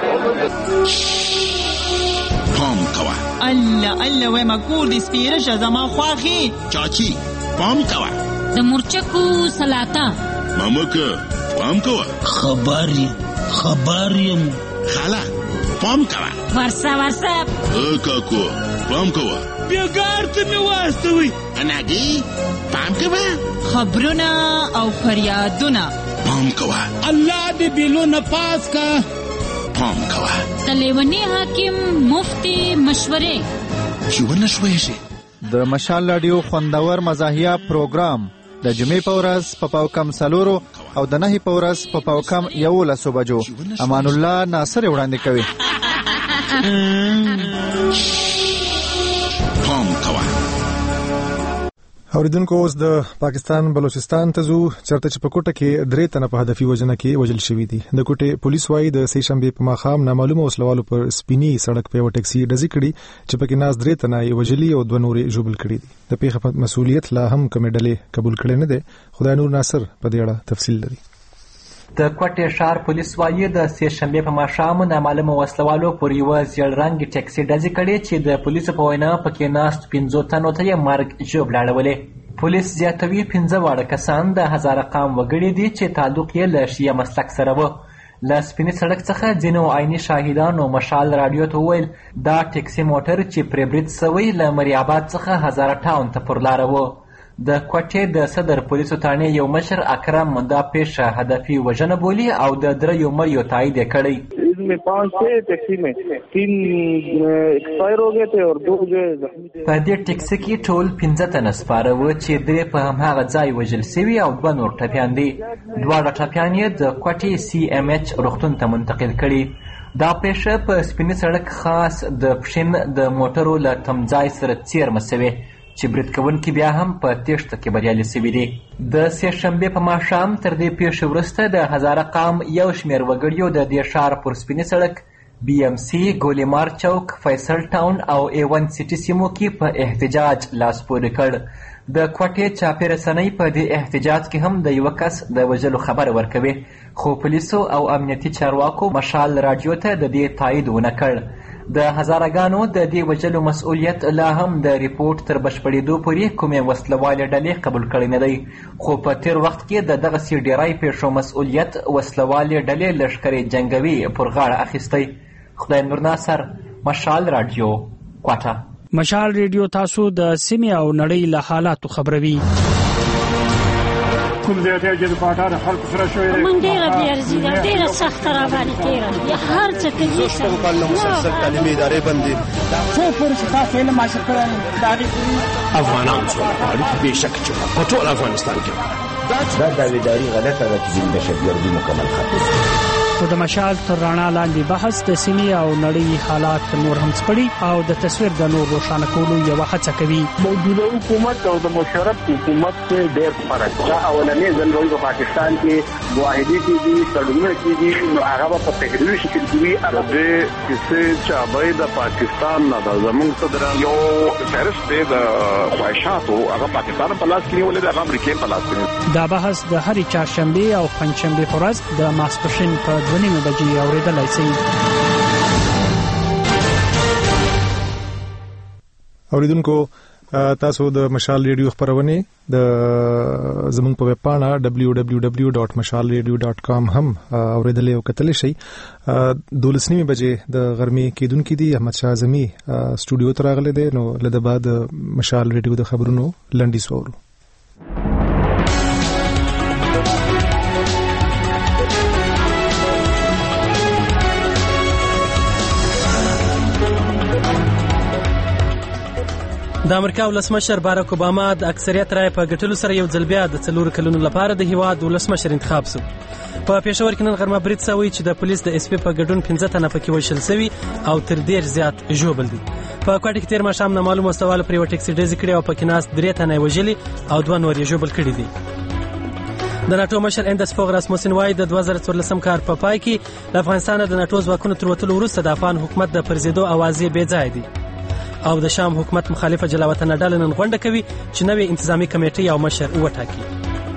پام کوا الله الله و ما کور دې سپیره زما خواخي چاچی پام کوا د مرچکو سلاتا مامکه پام کوا خبري خبريم خالا پام کوا ورسا ورسا ا کاکو پام کوا بیګار ته می واستوي اناګي پام کوا خبرونه او فریادونه پام کوا الله دې بیلونه پاس کا پام کوا تلیونی حاکم مفتی مشورې ژوند شوي شي د مشال رادیو خوندور مزاحیه پروګرام د جمعې په ورځ په پاوکم سلورو او د نهي په ورځ په پاوکم یولسو بجو امان الله ناصر وړاندې کوي. پام کوا اوریدونکو اوس د پاکستان بلوچستان ته زو چرته چې په کوټه کې درې تنه په هدفي وژنه کې وژل شوی دي. د کوټه پولیس وايي د سې شنبه په ماښام نامعلومه وسلوالو پر سپینی سړک په یو ټاکسي ډزې کړي چې پکې ناز درې تنه یې وژلي او دوه نورې ژوبل کړي دي. د پیښې په مسؤلیت لا هم کومې ډلې قبول کړي نه دي. خدای نور ناصر په دې اړه تفصیل لري. د کوټه شهر پولیس وايي د سې شنبه په ماښام نامعلومه وسلوالو پر یو ځل رنګ ټاکسي ډزې کړي چې د پولیسو په وینا پکې ناست پنځه تنو ته یې مرګ ژوبل اړولې. پولیس زیاتوي پنځه واړه کسان د هزاره قام وګړي دي چې تعلق یې له شیعه مسلک سره و. له سپینې سړک څخه ځینو عیني شاهدان او مشال راډیو ته وویل دا ټاکسي موټر چې پرې برید سوی له مریاباد څخه هزاره ټاون ته پر لاره و. د کوټې د صدر پولیسو تانې یو مشر اکرم دا پیښه هدفي وژنه بولي او د دریو مریو تایید یې کړی. में पांच थे टैक्सी में तीन एक्सपायर हो गए थे और दो जो په دې ټیکسي کې ټول پنځه تنه سپاره وو چې درې په هماغه ځای وژل سوي او دوه نور ټپیان دي. دواړه ټپیان یې د کوټې سی ام ایچ روغتون ته منتقل کړي. دا پیښه په سپینې سړک خاص د پښین د موټرو له تمځای سره څیرمه سوې چې برید کوونکي بیا هم په تېښته کې بریالي سوي دي. د سې شنبې په ماښام تر دې پیښې وروسته د هزاره قام یو شمېر وګړیو د دې ښار پر سپینې سړک بی ام سی، ګولیمار چوک، فیصل ټاون او ایون سیټي سیمو کې په احتجاج لاس پورې کړ. د کوټې چاپي رسنۍ په دې احتجاج کې هم د یوه کس د وژلو خبر ورکوي، خو پولیسو او امنیتي چارواکو مشال راډیو ته د دې تایید ونه کړ. د هزارهګانو د دې وژلو مسؤلیت لا هم د ریپورت تر بشپړېدو پورې کومې وسلوالې ډلې قبول کړی نه دی، خو په تیر وخت کې د دغسې ډیری پیښو مسؤلیت وسلوالې ډلې لښکرې جنګوي پر غاړه اخیستی. خدای نور ناصر، مشال راډیو، کوټه. مشال ریډیو تاسو د سیمې او نړۍ له حالاتو خبروي. کوم ځای ته چې د پاټا د خلکو سره شوې ده مونږ ډېره بېارزي ده، ډېره سخته را باندې تېره ده، هر څه کوي شپږ کلونه مسلسل تعلیمي ادارې بندې څو پورې چې تاسو علم حاصل کړی د هغې افغانان څوک غواړي بېشک چې په ټول افغانستان کې دا داویداري غلطه ده چې ځینې بشرګردي مکمل ختم خو د مشال تر رڼا لاندې بحث د سیمې او نړۍ حالات نور هم سپړي او د تصویر د نور روښانه کولو یو هڅه کوي. موجوده حکومت او د مشرف حکومت کې ډېر فرق دا اولنې ځل په پاکستان کې واحدی کې دي تړونونه کې دي نو هغه په تحریری شکل کې د دې چې چابای د پاکستان نه د زمونږ صدران یو فهرست دی د خواهشاتو هغه پاکستان په لاس کې ولې د امریکا په لاس کې. دا بحث د هرې چهارشنبه او پنځشنبه په ورځ د ماسپښین په دوه نیمې بجې اورېدلای شئ. اوریدونکو تاسو د مشال ریډیو خبرونه د زمونږ په ویب پاڼه دبلیو دبلیو دبلیو ډاټ مشال ریډیو ډاټ کام هم اوریدلې او کتلې شئ. دولس نیمې بجې د غرمې کېدونکې دي. احمد شاه اعظمي سټوډیو ته راغلی دی. نو لده بعد مشال ریډیو د خبرونو لنډیز وورو. د امریکا ولسمشر باراک اوباما د اکثریت رای په ګټلو سره یو ځل بیا د څلورو کلونو لپاره د هیواد ولسمشر انتخاب شو. په پېښور کې نن غرمه برید شوی چې د پولیس د اس پی په ګډون پنځه تنه پکې وشل شوي او تر ډیر زیات ژوبل دي. په کوټه کې تیر ماښام نامعلوم مستوال پر یو ټیکسي ډزې کړې او پکې ناست درې تنه وژلي او دوه نور یې ژوبل کړي دي. د ناتو مشر اندس فوغ راسموسن وايي د دوه زره څوارلسم کال په پای کې د افغانستان د ناتو ځواکونو تر وتلو وروسته د افغان حکومت د پرزیدو اوازې بې ځای دي او د شام حکومت مخالفه جلاوطن ډله نن غونډه کوي چې نوې انتظامی کمیټه او مشر وټاکي.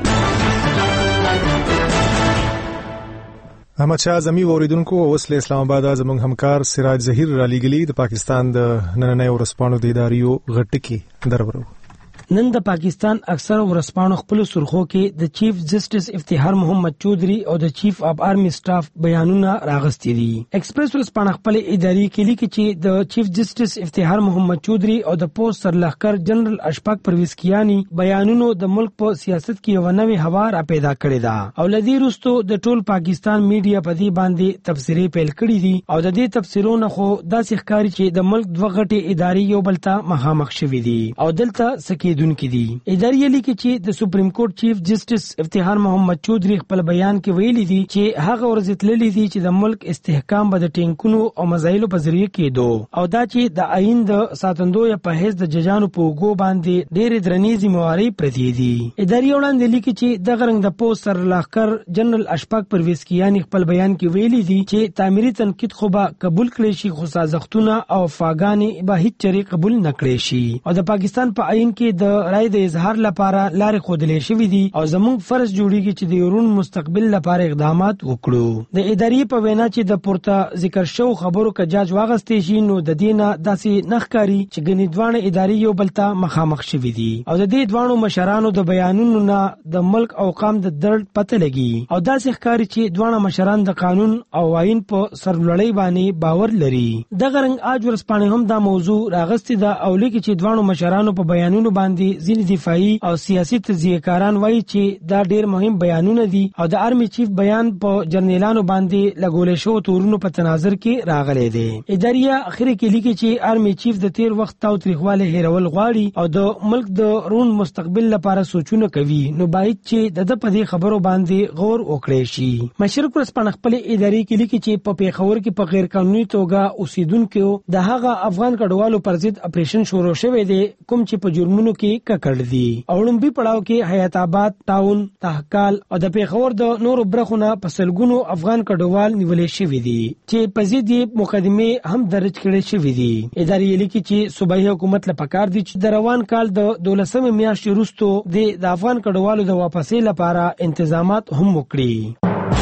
احمد شاه اعظمي اوریدونکو اوس له اسلام آباد زموږ همکار سراج ظهیر را لېږلي د پاکستان د نننۍ ورځپاڼو د اداریو غټکی دربرو. نن د پاکستان اکثر ورځپاڼو خپل سرخو کې د چیف جسټس افتخار محمد چودھری او د چیف اف آرمی سټاف بیانونه راغستي دي. ایکسپریس ورځپاڼه خپل اداري کې لیکي چې د چیف جسټس افتخار محمد چودھری او د پوسټ سرلښکر جنرال اشفاق پرویز کیانی بیانونو د ملک په سیاست کې یو نوې هوا را پیدا کړې ده او لدی وروسته د ټول پاکستان میډیا په دې باندې تفسیرې پیل کړې دي او د دې تفسیرونو خو داسې ښکاري چې د ملک دوه غټي ادارې یو بل ته مخامخ شوي دي او دلته سکه دونکو دي. اداري لیکي چې د سپریم کورټ چیف جسټس افتخار محمد چودھری خپل بیان کې ویلي دي چې هغه ورځ تللي دي چې د ملک استحکام به د ټینکونو او مزایلو په ذریعہ کېدو او دا چې د آئین د ساتندو یا په حیث د ججانو په وګو باندې ډېرې درنې ذمہواري پرتې دي. اداري وړاندې لیکي چې د غرنګ د پوسټ سرلښکر جنرال اشفاق پرویز کیانی خپل بیان کې ویلي دي چې تعمیري تنقید خو به قبول کړي شي خو سازښتونه او فاګانې به هیڅ چری قبول نه کړي شي او د پاکستان په آئین کې د رائے د اظهار لپاره لارې خودلې شوې دي او زموږ فرض جوړیږي چې د یورون مستقبل لپاره اقدامات وکړو. د ادارې په وینا چې د پورته ذکر شو خبرو کا جاج واغستې شي نو د دینه داسې نخکاری چې ګنې دوانه ادارې یو بل ته مخامخ شوې دي او د دې دوانو مشرانو د بیانونو نه د ملک او قام د درد پته لګي او داسې ښکاري چې دوانه مشران د قانون او آئین په سرلړۍ باندې باور لري. د غرنګ اج ورسپانې هم دا موضوع راغستې ده او لیکي چې دوانو مشرانو په بیانونو باندې ځینې دفاعي او سیاسي تجزیه‌کاران وایي چې دا ډېر مهم بیانونه دي او د آرمی چیف بیان په جرنیلانو باندې لګولې شو تورونو په تناظر کې راغلي دي. اداریه اخر کې لیکي چې آرمی چیف د تیر وخت او تاریخواله هیرول غواړي او د ملک د رون مستقبل لپاره سوچونه کوي نو باید چې د د پدې خبرو باندې غور وکړي شي. مشرق ورسپانه خپل اداري کې لیکي چې په پیښور کې په غیر قانوني توګه اوسیدونکو د هغه افغان کډوالو پر ضد اپریشن شروع شوی دی کوم چې په جرمونو کې ککړ دي او لومبي پړاو کې حیات آباد ټاون تحکال او د پیښور د نورو برخونه په سلګونو افغان کډوال نیولې شوې دي چې په ضد یې مقدمه هم درج کړې شوې دي. اداري لیکي چې صوبایي حکومت لپاره کار دي چې د روان کال د دولسمې میاشتې وروسته د افغان کډوالو د واپسې لپاره انتظامات هم وکړي.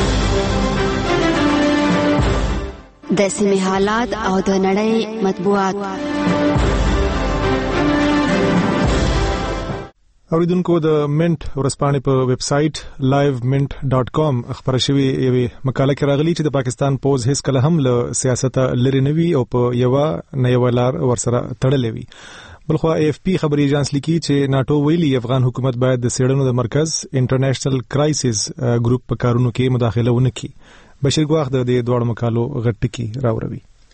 د سیمې حالات او د نړۍ مطبوعات. اوریدونکو د منټ ورځپاڼې په ویب سټ لایو منټ ډاټ کام خبر شوی یوه مقاله کې راغلی چې د پاکستان پوز هیڅ کله هم له سیاست لري نه وي او په یو نه یو لار ورسره تړلې وي. بلخو ای اف پی خبري ایجنس لیکي چې ناتو ویلي افغان حکومت باید د سیړنو د مرکز انټرنیشنل کرایسس ګروپ په کارونو کې مداخله ونه کړي. بشیر ګواخ د دې دوه مقالو غټکی راوړي.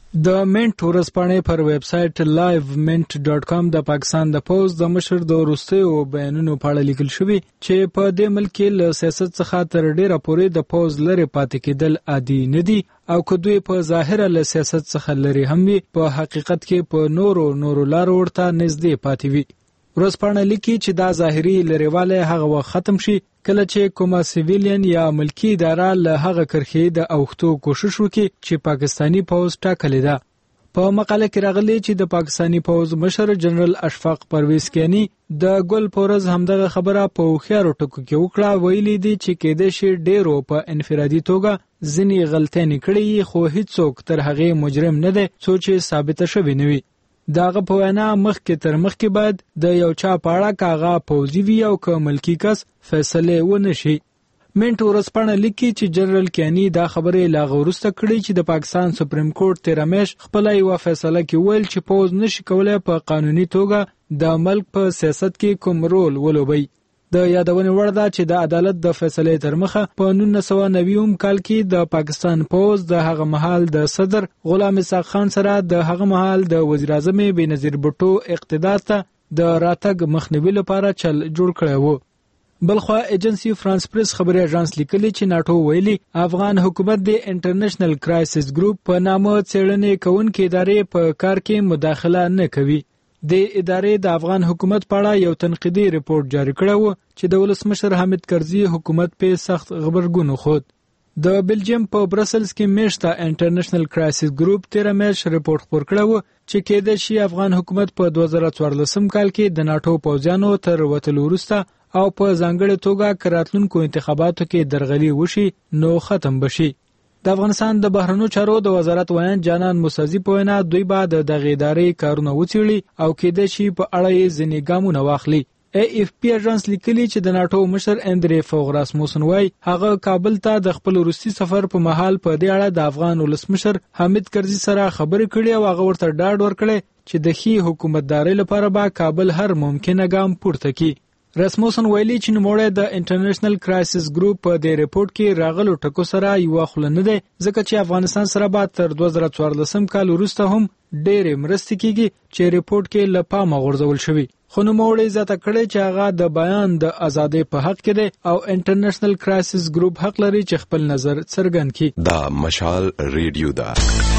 د منټ ورځپاڼې پر ویب سټ لایو منټ ډاټ کام د پاکستان د پوز د مشر د وروستیو بیانونو په اړه لیکل شوی چې په دې ملک کې له سیاست څخه تر ډیره پورې د پوز لري پاتې کېدل عادي نه دي او که دوی په ظاهره له سیاست څخه لري هم وي په حقیقت کې په نورو نورو لارو ورته نږدې پاتې وي. ورځپاڼه لیکي چې دا ظاهري لريواله هغه وخت ختم شي کله چې کومه سیویلین یا ملکی اداره له هغه کرخې د اوختو کوشش وکړي چې پاکستانی پوز ټاکلې ده. په مقاله کې راغلي چې د پاکستانی پوز مشر جنرال اشفاق پرویز کینی د ګل پورز همدغه خبره په خوخيارو ټکو کې وکړه. ویلي دي چې کېدې شي ډیرو په انفرادي توګه ځینې غلطۍ کړې خو هیڅوک تر هغه مجرم نه دی څو چې ثابت شوی نه وي. داغه په وینا مخکې تر مخکې باید د یو چا پاړه کاغه پوزي وي او که ملکی کس فیصله ونه شي. منټ ورځپاڼه لیکي چې جنرال کینی دا خبره لا غوړسته کړي چې د پاکستان سپریم کورټ تیر میش خپل یو فیصله کې ویل چې پوز نشي کولای په قانوني توګه د ملک په سیاست کې کوم رول ولوبي. د یادونې وړ ده چې د عدالت د فیصلې تر مخه په نولس سوه نوي کال کې د پاکستان پوز د هغه مهال د صدر غلام اسحاق خان سره د هغه مهال د وزیر اعظم بېنظیر بوټو اقتدار ته د راتګ مخنیوي لپاره چل جوړ کړی وو. بلخوا ایجنسی فرانس پریس خبري اژانس لیکلي چې ناتو ویلي افغان حکومت د انټرنیشنل کرایسس ګروپ په نامه څېړنې کوونکې ادارې په کار کې مداخله نه کوي. د ادارې د افغان حکومت په اړه یو تنقیدي ریپورت جاری کړی و چې د ولسمشر حامد کرزي حکومت په سخت غبرګون وښود. د بلجیم په برسلز کې میشته انټرنیشنل کرایسس ګروپ تیر میش ریپورت خپور کړی و چې کېدای شي افغان حکومت په دوه زره څوارلسم کال کې د ناتو پوځیانو تر وتلو وروسته او په ځانګړې توګه کراتلونکو انتخاباتو کې درغلي وشي نو ختم بشي. د افغانستان د بهرنیو چارو د وزارت وایي جانان موسازي په وینا دوی بعد د غیدارې کارونه وڅېړي او کېدای شي په اړه یې ځینې ګامونه واخلي. ای اف پی اژانس لیکلي چې د ناتو مشر اندرې فوغراسموسن وایي هغه کابل ته د خپل روسي سفر په مهال په دې اړه د افغان ولسمشر حامد کرزي سره خبرې کړې او هغه ورته ډاډ ورکړی چې د ښې حکومتدارۍ لپاره به کابل هر ممکنه ګام پورته کړي. رسموسن ویلي چې نوموړی د انټرنیشنل کرایسس ګروپ په دې ریپورت کې راغلو ټکو سره یو خل نه دی ځکه چې افغانستان سره به تر دوه زره څوارلسم کال وروسته هم ډېرې مرستې کیږي چې ریپورت کې له پامه غورځول شوی. خو نوموړی زیاته کړی چې هغه د بیان د ازادۍ په حق کې دی او انټرنیشنل کرایسس ګروپ حق لري چې خپل نظر څرګند کړي. دا مشال ریډیو دا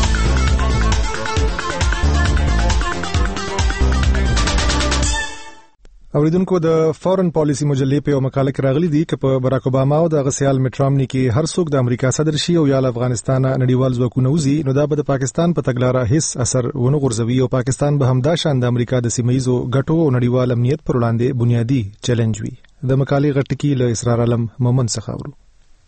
اوریدونکو د فورن پالیسی مجلې په یو مقاله کې راغلي دي چې په براک اوباما او د غسیال میټرامني کې هر څوک د امریکا صدر شي او یا له افغانستان نړیوال ځواکونه وزي نو دا به د پاکستان په تګلارې هیڅ اثر ونه غورځوي او پاکستان به همدا شان د امریکا د سیمایزو ګټو او نړیوال امنیت پر وړاندې بنیادی چیلنج وي. د مقالې غټکی له اسرار علم مومن څخه اورو.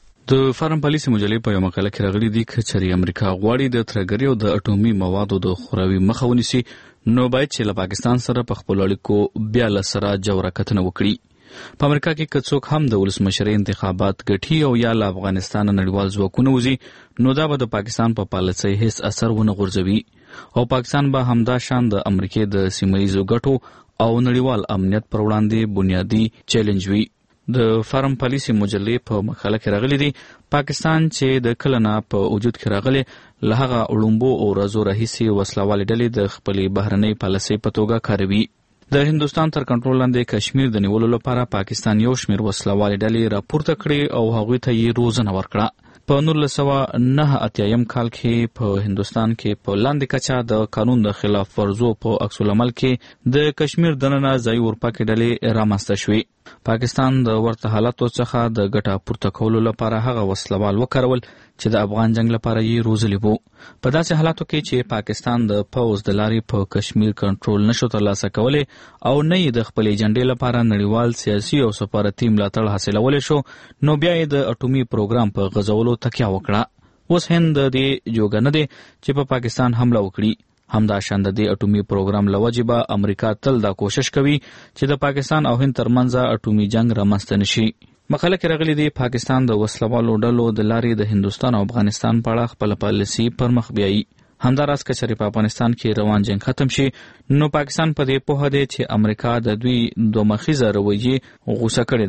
د فارم پالیسی مجلې په یو مقاله کې راغلي دي چې امریکا غواړي د ترګری او د اټومي موادو د خوراوي مخه ونیسي نو باید چې له پاکستان سره په خپل اړیکو بیا له سره جوړه کتنه وکړي. په امریکا کې که څوک هم د ولسمشر انتخابات ګټي او یا له افغانستان نړیوال ځواکونه وزي نو دا به د پاکستان په پالیسۍ هیڅ اثر ونه غورځوي او پاکستان به همدا شان د امریکای د سیمایي ګټو او نړیوال امنیت پر وړاندې بنیادی چیلنج وي. د فارم پالیسی مجلې په مقاله کې راغلي دي پاکستان چې د کلنا په وجود کې راغلي له هغه اړومبو او رازو راهیسي وسلوال ډلې د خپلې بهرنۍ پالیسۍ په توګه کاروي. د هندوستان تر کنټرول لاندې کشمیر د نیولو لپاره پاکستان یو شمیر وسلوال ډلې راپورته کړې او هغوی ته یې روزنه ورکړه. په نولس سوه نهه اتیایم کال کې په هندوستان کې په لاندې کچه د قانون د خلاف ورزو په عکس العمل کې د کشمیر دننه ځای ورپکې ډلې رامنځته شوې. پاکستان د ورته حالاتو څخه د ګټه پورته کولو لپاره هغه وسلوال وکارول چې د افغان جنگ لپاره یې روزلي وو. په داسې حالاتو کې چې پاکستان د پوځ د لارې په کشمیر کنټرول نشو ترلاسه کولی او نه یې د خپلې ایجنډې لپاره نړیوال سیاسي او سفارتي ملاتړ حاصلولی شو نو بیا یې د اټومي پروګرام په غځولو تکیه وکړه. اوس هند د دې جوګه نه دی چې په پا پاکستان حمله وکړي. همدا شان د دې اټومي پروګرام لوجې به امریکا تل دا کوشش کوي چې د پاکستان او هند ترمنځ اټومي جنگ رامنځته نشي. مقاله کې راغلي دي پاکستان د وسلوالو ډلو د لارې د هندوستان او افغانستان په اړه خپل پالیسي پر مخ بیایي. همداراز که چېرې په افغانستان کې روان جنگ ختم شي نو پاکستان په دې پوهه دی چې امریکا د دوی دوه مخیزه رویې غوسه کړې ده.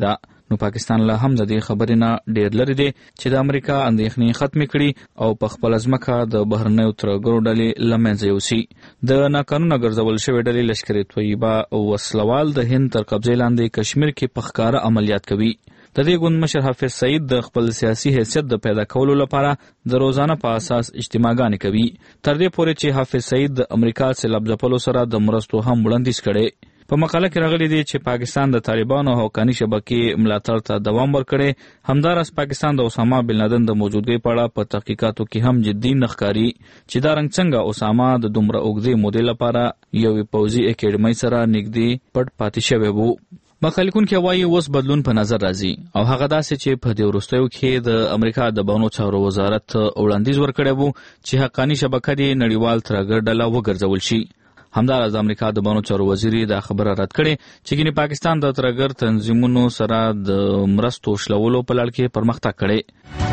نو پاکستان له هم د دې خبرې نه ډیر لري دی چې د امریکا اندېښنې ختمې کړي او په خپل ځمکه د بهرنیو ترهګرو ډلې له منځه یوسي. د ناقانونه ګرځول شوې ډلې لشکر طیبه او وسلوال د هند تر قبضې لاندې کشمیر کې په ښکاره عملیات کوي. د دې ګوند مشر حافظ سعید د خپل سیاسي حیثیت د پیدا کولو لپاره د روزانه په اساس اجتماعګانې کوي، تر دې پورې چې حافظ سعید د امریکا سیلاب ځپلو سره د مرستو هم وړاندیز کړي. په مقاله کې راغلي دي چې پاکستان د طالبانو او حقاني شبکې ملاتړ ته دوام ورکړي. همداراز پاکستان د اسامه بن لادن د موجودګۍ په اړه په تحقیقاتو کې هم جدي نه ښکاري چې دا رنګ څنګه اسامه د دومره اوږدې مودې لپاره یوې پوځي اکیډمۍ سره نږدې پټ پاتې شوی وو. مقاله لیکونکي وایي اوس بدلون په نظر راځي او هغه داسې چې په دې وروستیو کې د امریکا د بانو چارو وزارت وړاندیز ورکړی وو چې حقاني شبکه د نړیوال ترهګر ډله وګرځول شي. همداراز د امریکا د بانو چارو وزیر دا خبره رد کړې چې ګینه پاکستان د ترهګر تنظیمونو سره د مرستو شلولو په لړ کې پرمختګ کړي.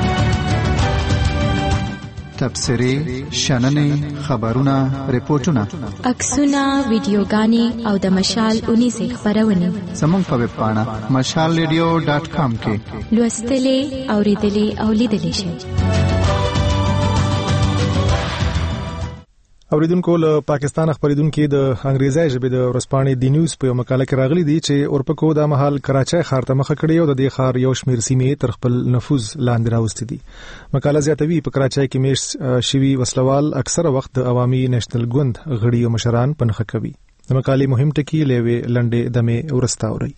تبصرې، شننې، خبرونه، ریپورتونه، عکسونه، ویډیوګانې او د مشال اونیزې خبرونه زموږ په ویب پاڼه مشال ریډیو ډاټ کام کې لوستلې، اوریدلې او لیدلې شئ. اوریدونکو له پاکستان خبرېدونکو د انګریزي ژبې د ورځپاڼې دی نیوز په مقاله کې راغلي دي چې اورپکو د مهال کراچۍ ښار ته مخه کړې او د دې ښار یو شمېر سیمې تر خپل نفوذ لاندې راوستي دي. مقاله زیاتوي په کراچۍ کې میشت شوي وسلوال اکثره وخت د عوامي نېشنل ګوند غړي او مشران په نښه کوي. د مقالې مهم ټکي لوي لنډې دمه ورستاوري.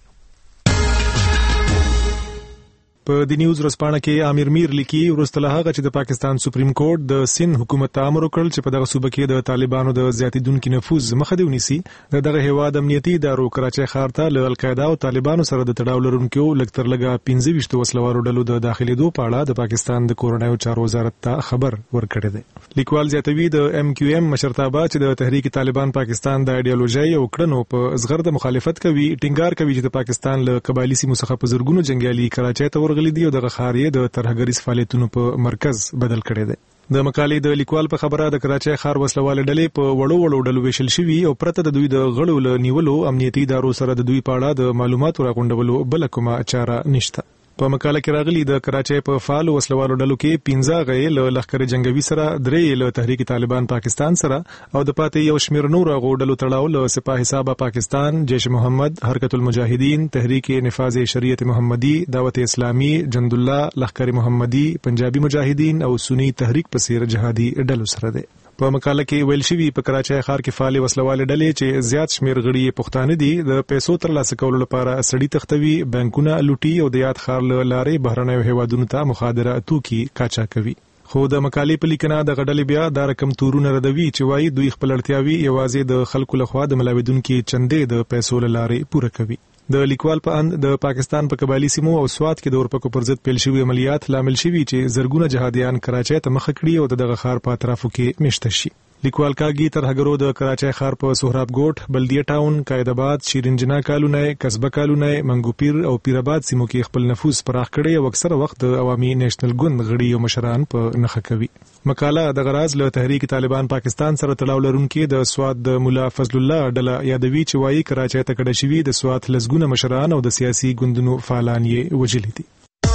په دی نیوز ورځپاڼه کې امیر میر لیکي وروسته له هغه چې د پاکستان سپریم کورټ د سند حکومت ته امر وکړ چې په دغه صوبه کې د طالبانو د زیاتیدونکو نفوذ مخه دی ونیسي، د دغه هیواد امنیتي ادارو کراچۍ ښار ته له القاعده او طالبانو سره د تړاو لرونکو لکتر لګا پنځه ویشت وسلوالو ډلو د داخليدو په اړه د پاکستان د کورنیو چارو وزارت ته خبر ورکړی دی. لیکوال زیاتوي د ایم کیو ایم مشرتابه چې د تحریک طالبان پاکستان د ایډیالوژي او کړنو په زغرد مخالفت کوي، ټینګار کوي چې د پاکستان له قبایلی سیمو څخه په زرګونو جنگیالي کراچۍ ته ورغلي دي او دغه ښار د ترهګریز فعالیتونو په مرکز بدل کړی دی. د مقالې د لیکوال په خبره د کراچۍ ښار وسلواله ډلې په وړو وړو ډلو ویشل شوي او پرته د دوی د غړو له نیولو امنیتي ادارو سره د دوی په اړه د معلوماتو راغونډولو بل کومه چاره نشته. په مقاله کې راغلي د کراچۍ په فعال وسلوالو ډلو کې پنځه غړي له لښکر جنگوي سره، درې له تحریک طالبان پاکستان سره او د پاتې یو شمیر نور غوډلو تړاو له سپاه حساب پاکستان، جیش محمد، حرکت المجاهدین، تحریک نفاذ شریعت محمدي، دعوت اسلامی، جند الله، لښکر محمدي، پنجابي مجاهدین او سنی تحریک په څیر جهادي ډلو سره دی. په مقاله کې ویل شوی په کراچۍ ښار کې فعال وسلواله ډلې چې زیات شمیر غړي پښتانه دي د پیسو ترلاسه کولو لپاره سړی تختوي، بانکونه لوټي او د یاد ښار له لارې بهرنیو هیوادونو ته مخادره توکي کاچا کوي. خو د مقالې په لیکنه د غډلې بیا د رقم تورونه ردوي چې وایي دوی خپل اړتیاوي یوازې د خلکو لخوا د ملاویدونکو چندې د پیسو لارې پوره کوي. د لیکوال په اند د پاکستان په قبایلی سیمو او سوات کې د اورپکو پر ضد پیل شوی عملیات لامل شوي چې زرګونه جهادیان کراچۍ ته مخه کړي او دغه ښار په اطرافو کې میشته شي. لیکوال کاږي ترهګرو د کراچۍ ښار په سهراب ګوټ، بلدیه ټاون، قایدآباد، شیرینجنا کالونی، قصبه کالونی، منګوپیر او پیرآباد سیمو کې خپل نفوذ پراخ کړي او اکثره وخت د عوامي نېشنل ګوند غړي او مشران په نښه کوي. مقاله د غراز له تحریک طالبان پاکستان سره تړاو لرونکي د سوات د مولا فضل الله ډله یادوي چې وایي کراچۍ ته کډه شوي د سوات لسګونه مشران او د سیاسي ګوندونو فعالان یې وژلي دي.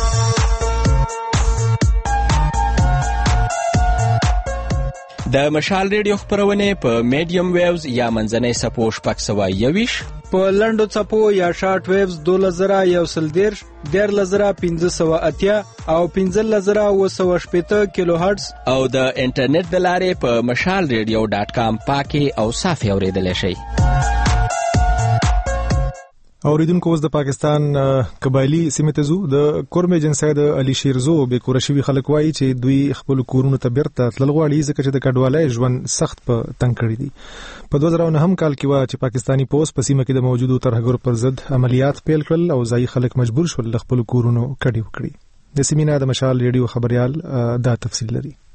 د مشال ریډیو خبرونه په میډیم ویوز یا منځنۍ سپو شپږ سوه یوویشت، په لنډو څپو یا شارټ ویوز دولس زره یو سل دېرش، دیارلس زره پنځه سوه اتیا او پنځلس زره اووه سوه شپېته کیلو هرټز او د انټرنیټ د لارې په مشال ریډیو ډاټ کام پاکي او صافي اوریدلی شئ. اوریدونکو اوس د پاکستان قبایلی سیمې ته ځو. د کورم ایجنسۍ د علي شیرزو بې کوره شوي خلک وایي چې دوی خپل کورونو ته بیرته تلل غواړي ځکه چې د کډوالۍ ژوند سخت په تنګ کړی دي. په دوه زره نهم کال کې وه چې پاکستاني پولیس په سیمه کې د موجودو ترهګرو پر ضد عملیات پیل کړل او ځایي خلک مجبور شول له خپلو کورونو کډې وکړي. د سیمې نه د مشال ریډیو خبریال دا تفصیل لري.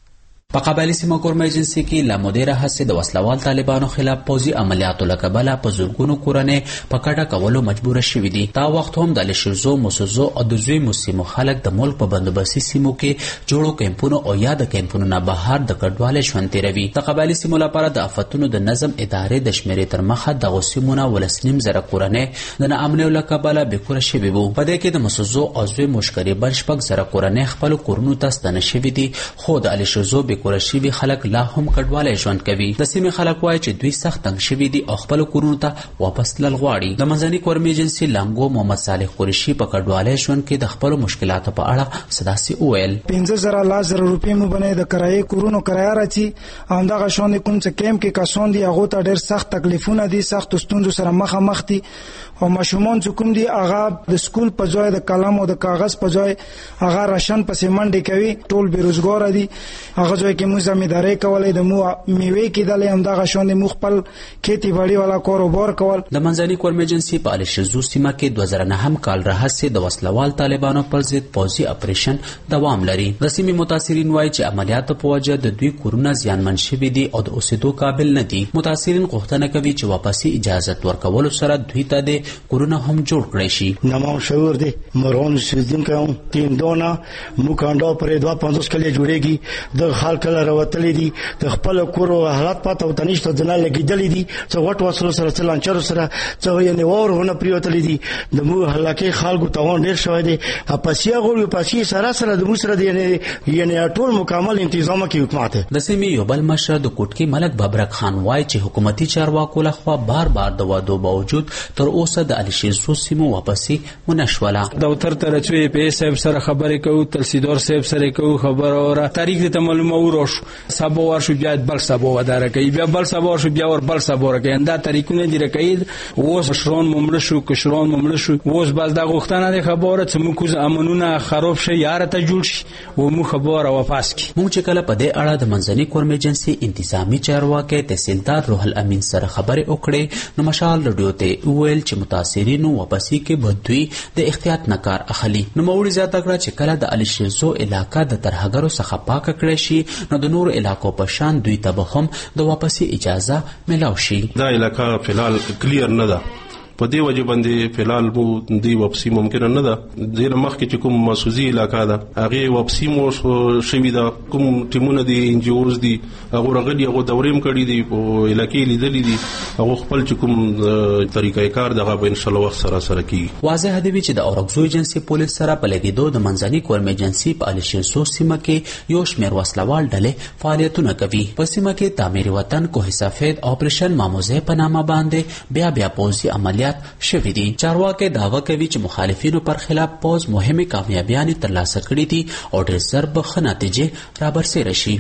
په قبایلي سیمه کورم ایجنسي کې له مودې راهیسې د وسلوال طالبانو خلاف پوځي عملیاتو له کبله په زرګونو کورنۍ په کډه کولو مجبوره شوي دي. دا وخت هم د الشرزو، موسوزو او د زویمو سیمو خلک د ملک په بندوبستي سیمو کې جوړو کیمپونو او یا د کیمپونو نه بهر د کډوالۍ ژوند تیروي. د قبایلي سیمو لپاره د آفتونو د نظم ادارې د شمیرې تر مخه دغو سیمو نه ولس نیم زره کورنۍ د ناامنیو له کبله بېکوره شوي وو. په دې کې د موسوزو او زویمو شکرېبل شپږ زره کورنۍ خپلو کورونو ته ستنه شوي دي، خو د الشرزو بېکوره شوي خلک لا هم کډوالۍ ژوند کوي. د سیمې خلک وایي چې دوی سخت تنګ شوي دي او خپلو کورونو ته واپس تلل غواړي. د منځني کورم ایجنسي لانګو محمد صالح قریشي په کډوالۍ ژوند کې د خپلو مشکلاتو په اړه څه وویل. پنځه زره لا زره روپۍ مو باندې د کرایې کورونو کرایه راځي. همدغه شان کوم چې کیمپ کې کسان دي هغو ته ډېر سخت تکلیفونه دي، سختو ستونزو سره مخامخ دي او ماشومان چې کوم دي هغه د سکول په ځای د قلم او د کاغذ په ځای هغه راشن پسې منډې کوي. ټول بېروزګاره دي. هغه ځای کې موږ زمیندارۍ کولی، د مو میوې کېدلې، همدغه شان مو خپل کھیتی باړي والا کاروبار کول. د منځني کورم ایجنسي په الشرزو سیمه کې دوه زره نهم کال راهیسې د وسلوال طالبانو پر ضد پوځي اپریشن دوام لري. د سیمې متاثرین وایي چې عملیاتو په وجه د دوی کورونه زیانمن شوي دي او د اوسېدو قابل نه دي. متاثرین غوښتنه کوي چې واپسي اجازت ورکولو سره دوی ته د کورونه هم جوړ کړی شي. نامو شعور دی مرون سیدین کوم تین دونا مو کانډو پرې دوه پنځوس کلی جوړېږي. د حال کله راوتلې دي، د خپل کور حالات پاته او تنشت د نه لګیدلې دي، څو وټ وسلو سره چلانچر سره څو یې نوورونه پریوتلې دي. د مو هلاکه خلکو توان ډیر شوی دی. اپاسیا غوړي پاسي سره سره د مو سره دی یعنی ټول مکمل تنظیم کې حکومت. د سیمې یو بل مشر د کوټکی ملک ببرک خان وایي چې حکومتي چارواکو لخوا بار بار د وادو باوجود تر اوسه د الشرزو سیمو واپسي ونشوله. د وتر تر چې پی صاحب سره خبرې کوو، تلسیدار صاحب سره کوو خبره اوره تاریخ ته معلومه وروش سبا ورشو بیا بل سبا وداره کوي، بیا بل سبا ورشو بیا ور بل سبا ورکه انده طریقونه دی رکید. اوس شرون ممړ شو کشرون ممړ شو. اوس باز د غوښتنه د خبره چې موږ کوز امنونه خراب شي یاره ته جوړ شي او موږ خبره واپس کی. موږ چې کله په دې اړه د منځني کورم ایجنسي انتظامی چارواکي تحصیلدار روح الامین سره خبرې وکړې نو مشال رادیو ته ویل چې متاثرینو واپسي کې بدوی د احتیاط نه کار اخلي. نو موږ زیاته کړه چې کله د الشرزو علاقہ د ترهګرو څخه پاک کړی شي نو د نور علاقو په شان دوی ته به هم د واپسي اجازه ملاو شي. دا علاقہ فلحال کلیر نه ده، په دې وجه باندې فلحال مو دی واپسی ممکن نه ده. د مخکې چې کوم مسوزي علاقہ ده هغه واپسی مو شوي ده. کوم ټیمونه دي ان جی اوز دي هغه رغلي هغه دوریم کړي دي او علاقې لیدلې دي هغه خپل چې کوم طریقې کار دغه به ان شاء الله وخت سره سره کیږي. واضح دی چې د اورکزو ایجنسي پولیس سره په لګیدو د منځني کورم ایجنسي په الشرزو سیمه کې یو شمېر وسلوال ډلې فعالیتونه کوي. په سیمه کې تعمیر وطن کوه سفید اپریشن ماموزه په نامه باندې بیا بیا پوځي عملیات شوی دي. چارواکي دعوه کوي چې مخالفینو پر خلاف پوز مهمه کامیابیاں ترلاسه کړې دي او ډېر زر به ښه نتیجې رابرسېره شي.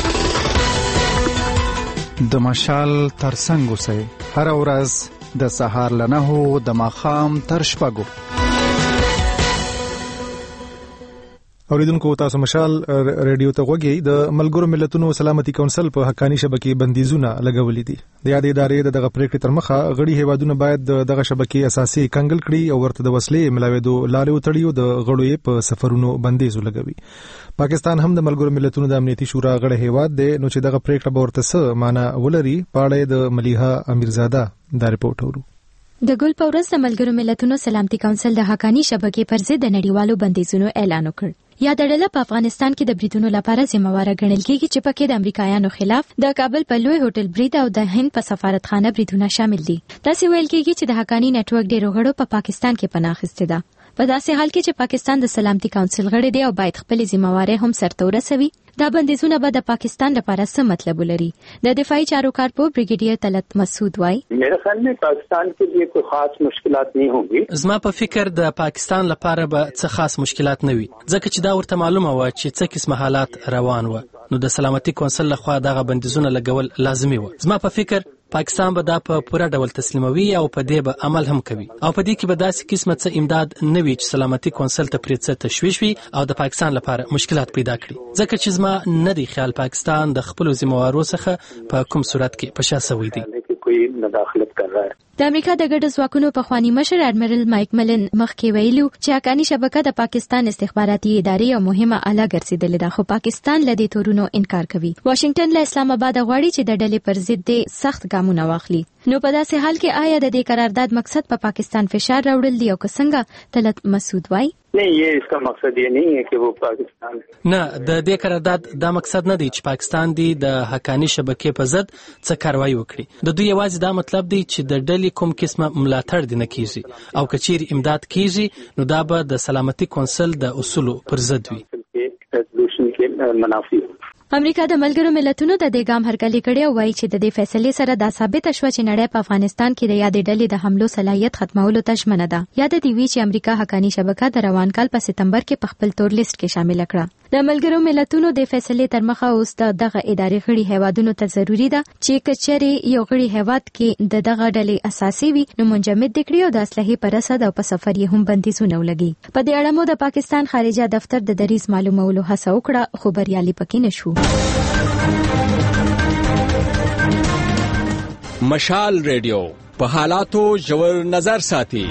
د مشال ترڅنګ اوسئ هر ورځ د سهار له نهو د ماښام تر شپږو. اوریدونکو تاسو مشال ریډیو ته غوږی. د ملګرو ملتونو سلامتي کونسل په حقانی شبکې بندیزونه لګولې دي. د یادې ادارې دغه پریکړې تر مخه غړي هیوادونه باید دغه شبکې اساسي کنګل کړي او ورته د وسلې ملاوېدو لارې وتړي د غړو په سفرونو بندیز ولګوي. پاکستان هم د ملګرو ملتونو د امنیتي شورا غړی هیواد دی نو چې دغه پریکړه به ورته څه معنا ولري پاړې د ملیحه امیرزاده دا رپورټ ورو. د ګل پورس د ملګرو ملتونو سلامتي کونسل د حقانی شبکې پر ضد د نړیوالو بندیزونو اعلان وکړ. یا د ډله په افغانستان کې د بریدونو لپاره ذمہواره ګڼل کېږي چې پکې د امریکایانو خلاف د کابل په لوی هوټل برید او د هند په سفارتخانه بریدونه شامل دي. داسې ویل کېږي چې د حقانی نتورک ډېرو غړو په پاکستان کې پناه اخیستې ده. په داسې حال کې چې پاکستان د سلامتي کونسل غړی دی او باید خپل ذمہواره هم سرته ورسوي، دا بندیزونه به د پاکستان لپاره څه مطلب ولري؟ د دفاعي چارو کارپو بریگیډیر طلعت مسعود وايي میرے خیال میں پاکستان کے لیے کوئی خاص مشکلات نہیں ہوں گی. زما په فکر د پاکستان لپاره به څه خاص مشکلات نه وي ځکه چې دا ورته معلومه و چې څه قسم حالات روان و نو د سلامتي کونسل لخوا دغه بندیزونه لګول لازمي و. زما په فکر پاکستان به دا په پوره ډول تسلیموي او په دې به عمل هم کوي او په دې کې به داسې قسمه څه امداد نه وي چې سلامتي کونسل ته پرې څه تشویش وي او د پاکستان لپاره مشکلات پیدا کړي ځکه چې زما نه دی خیال پاکستان د خپل ذمہوارو څخه په کوم صورت کې په شا سوی دی کوئی مداخلت کر رہا ہے. د امریکا د ګډ ځواکونو پخوانی مشر اډمرل مایک ملن مخکې ویلو چې حقانی شبکه د پاکستان استخباراتي ادارې او مهمه اله ګرځیدلې ده، خو پاکستان له دې تورونو انکار کوي. واشنگټن له اسلام آباد غواړي چې د ډلې پر ضد د سخت ګامونه واخلي. نو په داسې حال کې آیا د دې قرارداد مقصد په پا پاکستان فشار راوړل دی او که څنګه؟ طلعت مسعود وایي नहीं, ये इसका मकसद ये नहीं है कि वो पाकिस्तान نه د دې قرارداد دا مقصد نه دی چې پاکستان دی د حقانی شبکې په ضد څه کاروایی وکړي. د دوی یوازې دا مطلب دی چې د ډلې کوم قسمه ملاتړ دی نه کیږي او که چیرې امداد کیږي نو دا به د سلامتي کونسل د اصولو پر ضد وي. امریکا د ملګرو ملتونو د دې ګام هرکلی کړی او وایي چې د دې فیصلې سره دا ثابت شوه چې نړۍ په افغانستان کې د یادې ډلې د حملو صلاحیت ختمولو ته ژمنه ده. یاد دی وی چې امریکا حقانی شبکه د روان کال په سپتمبر کې په خپل تور لیست کې شامل کړه. د ملګرو ملتونو د فیصلې تر مخه اوس دغه ادارې غړي هیوادونو ته ضروری ده چې کچري یو غړي هیواد کې د دغه ډلې اساسي وي نو منجمد دکړي او د اصلحي پر رسد او په سفر یې هم بندیزونه ولګي. په دې اړه مو د پاکستان خارجه دفتر د دریز معلومولو هڅه وکړه خو بریالي پکې نشو. مشال ریډیو په حالاتو ژور نظر ساتي.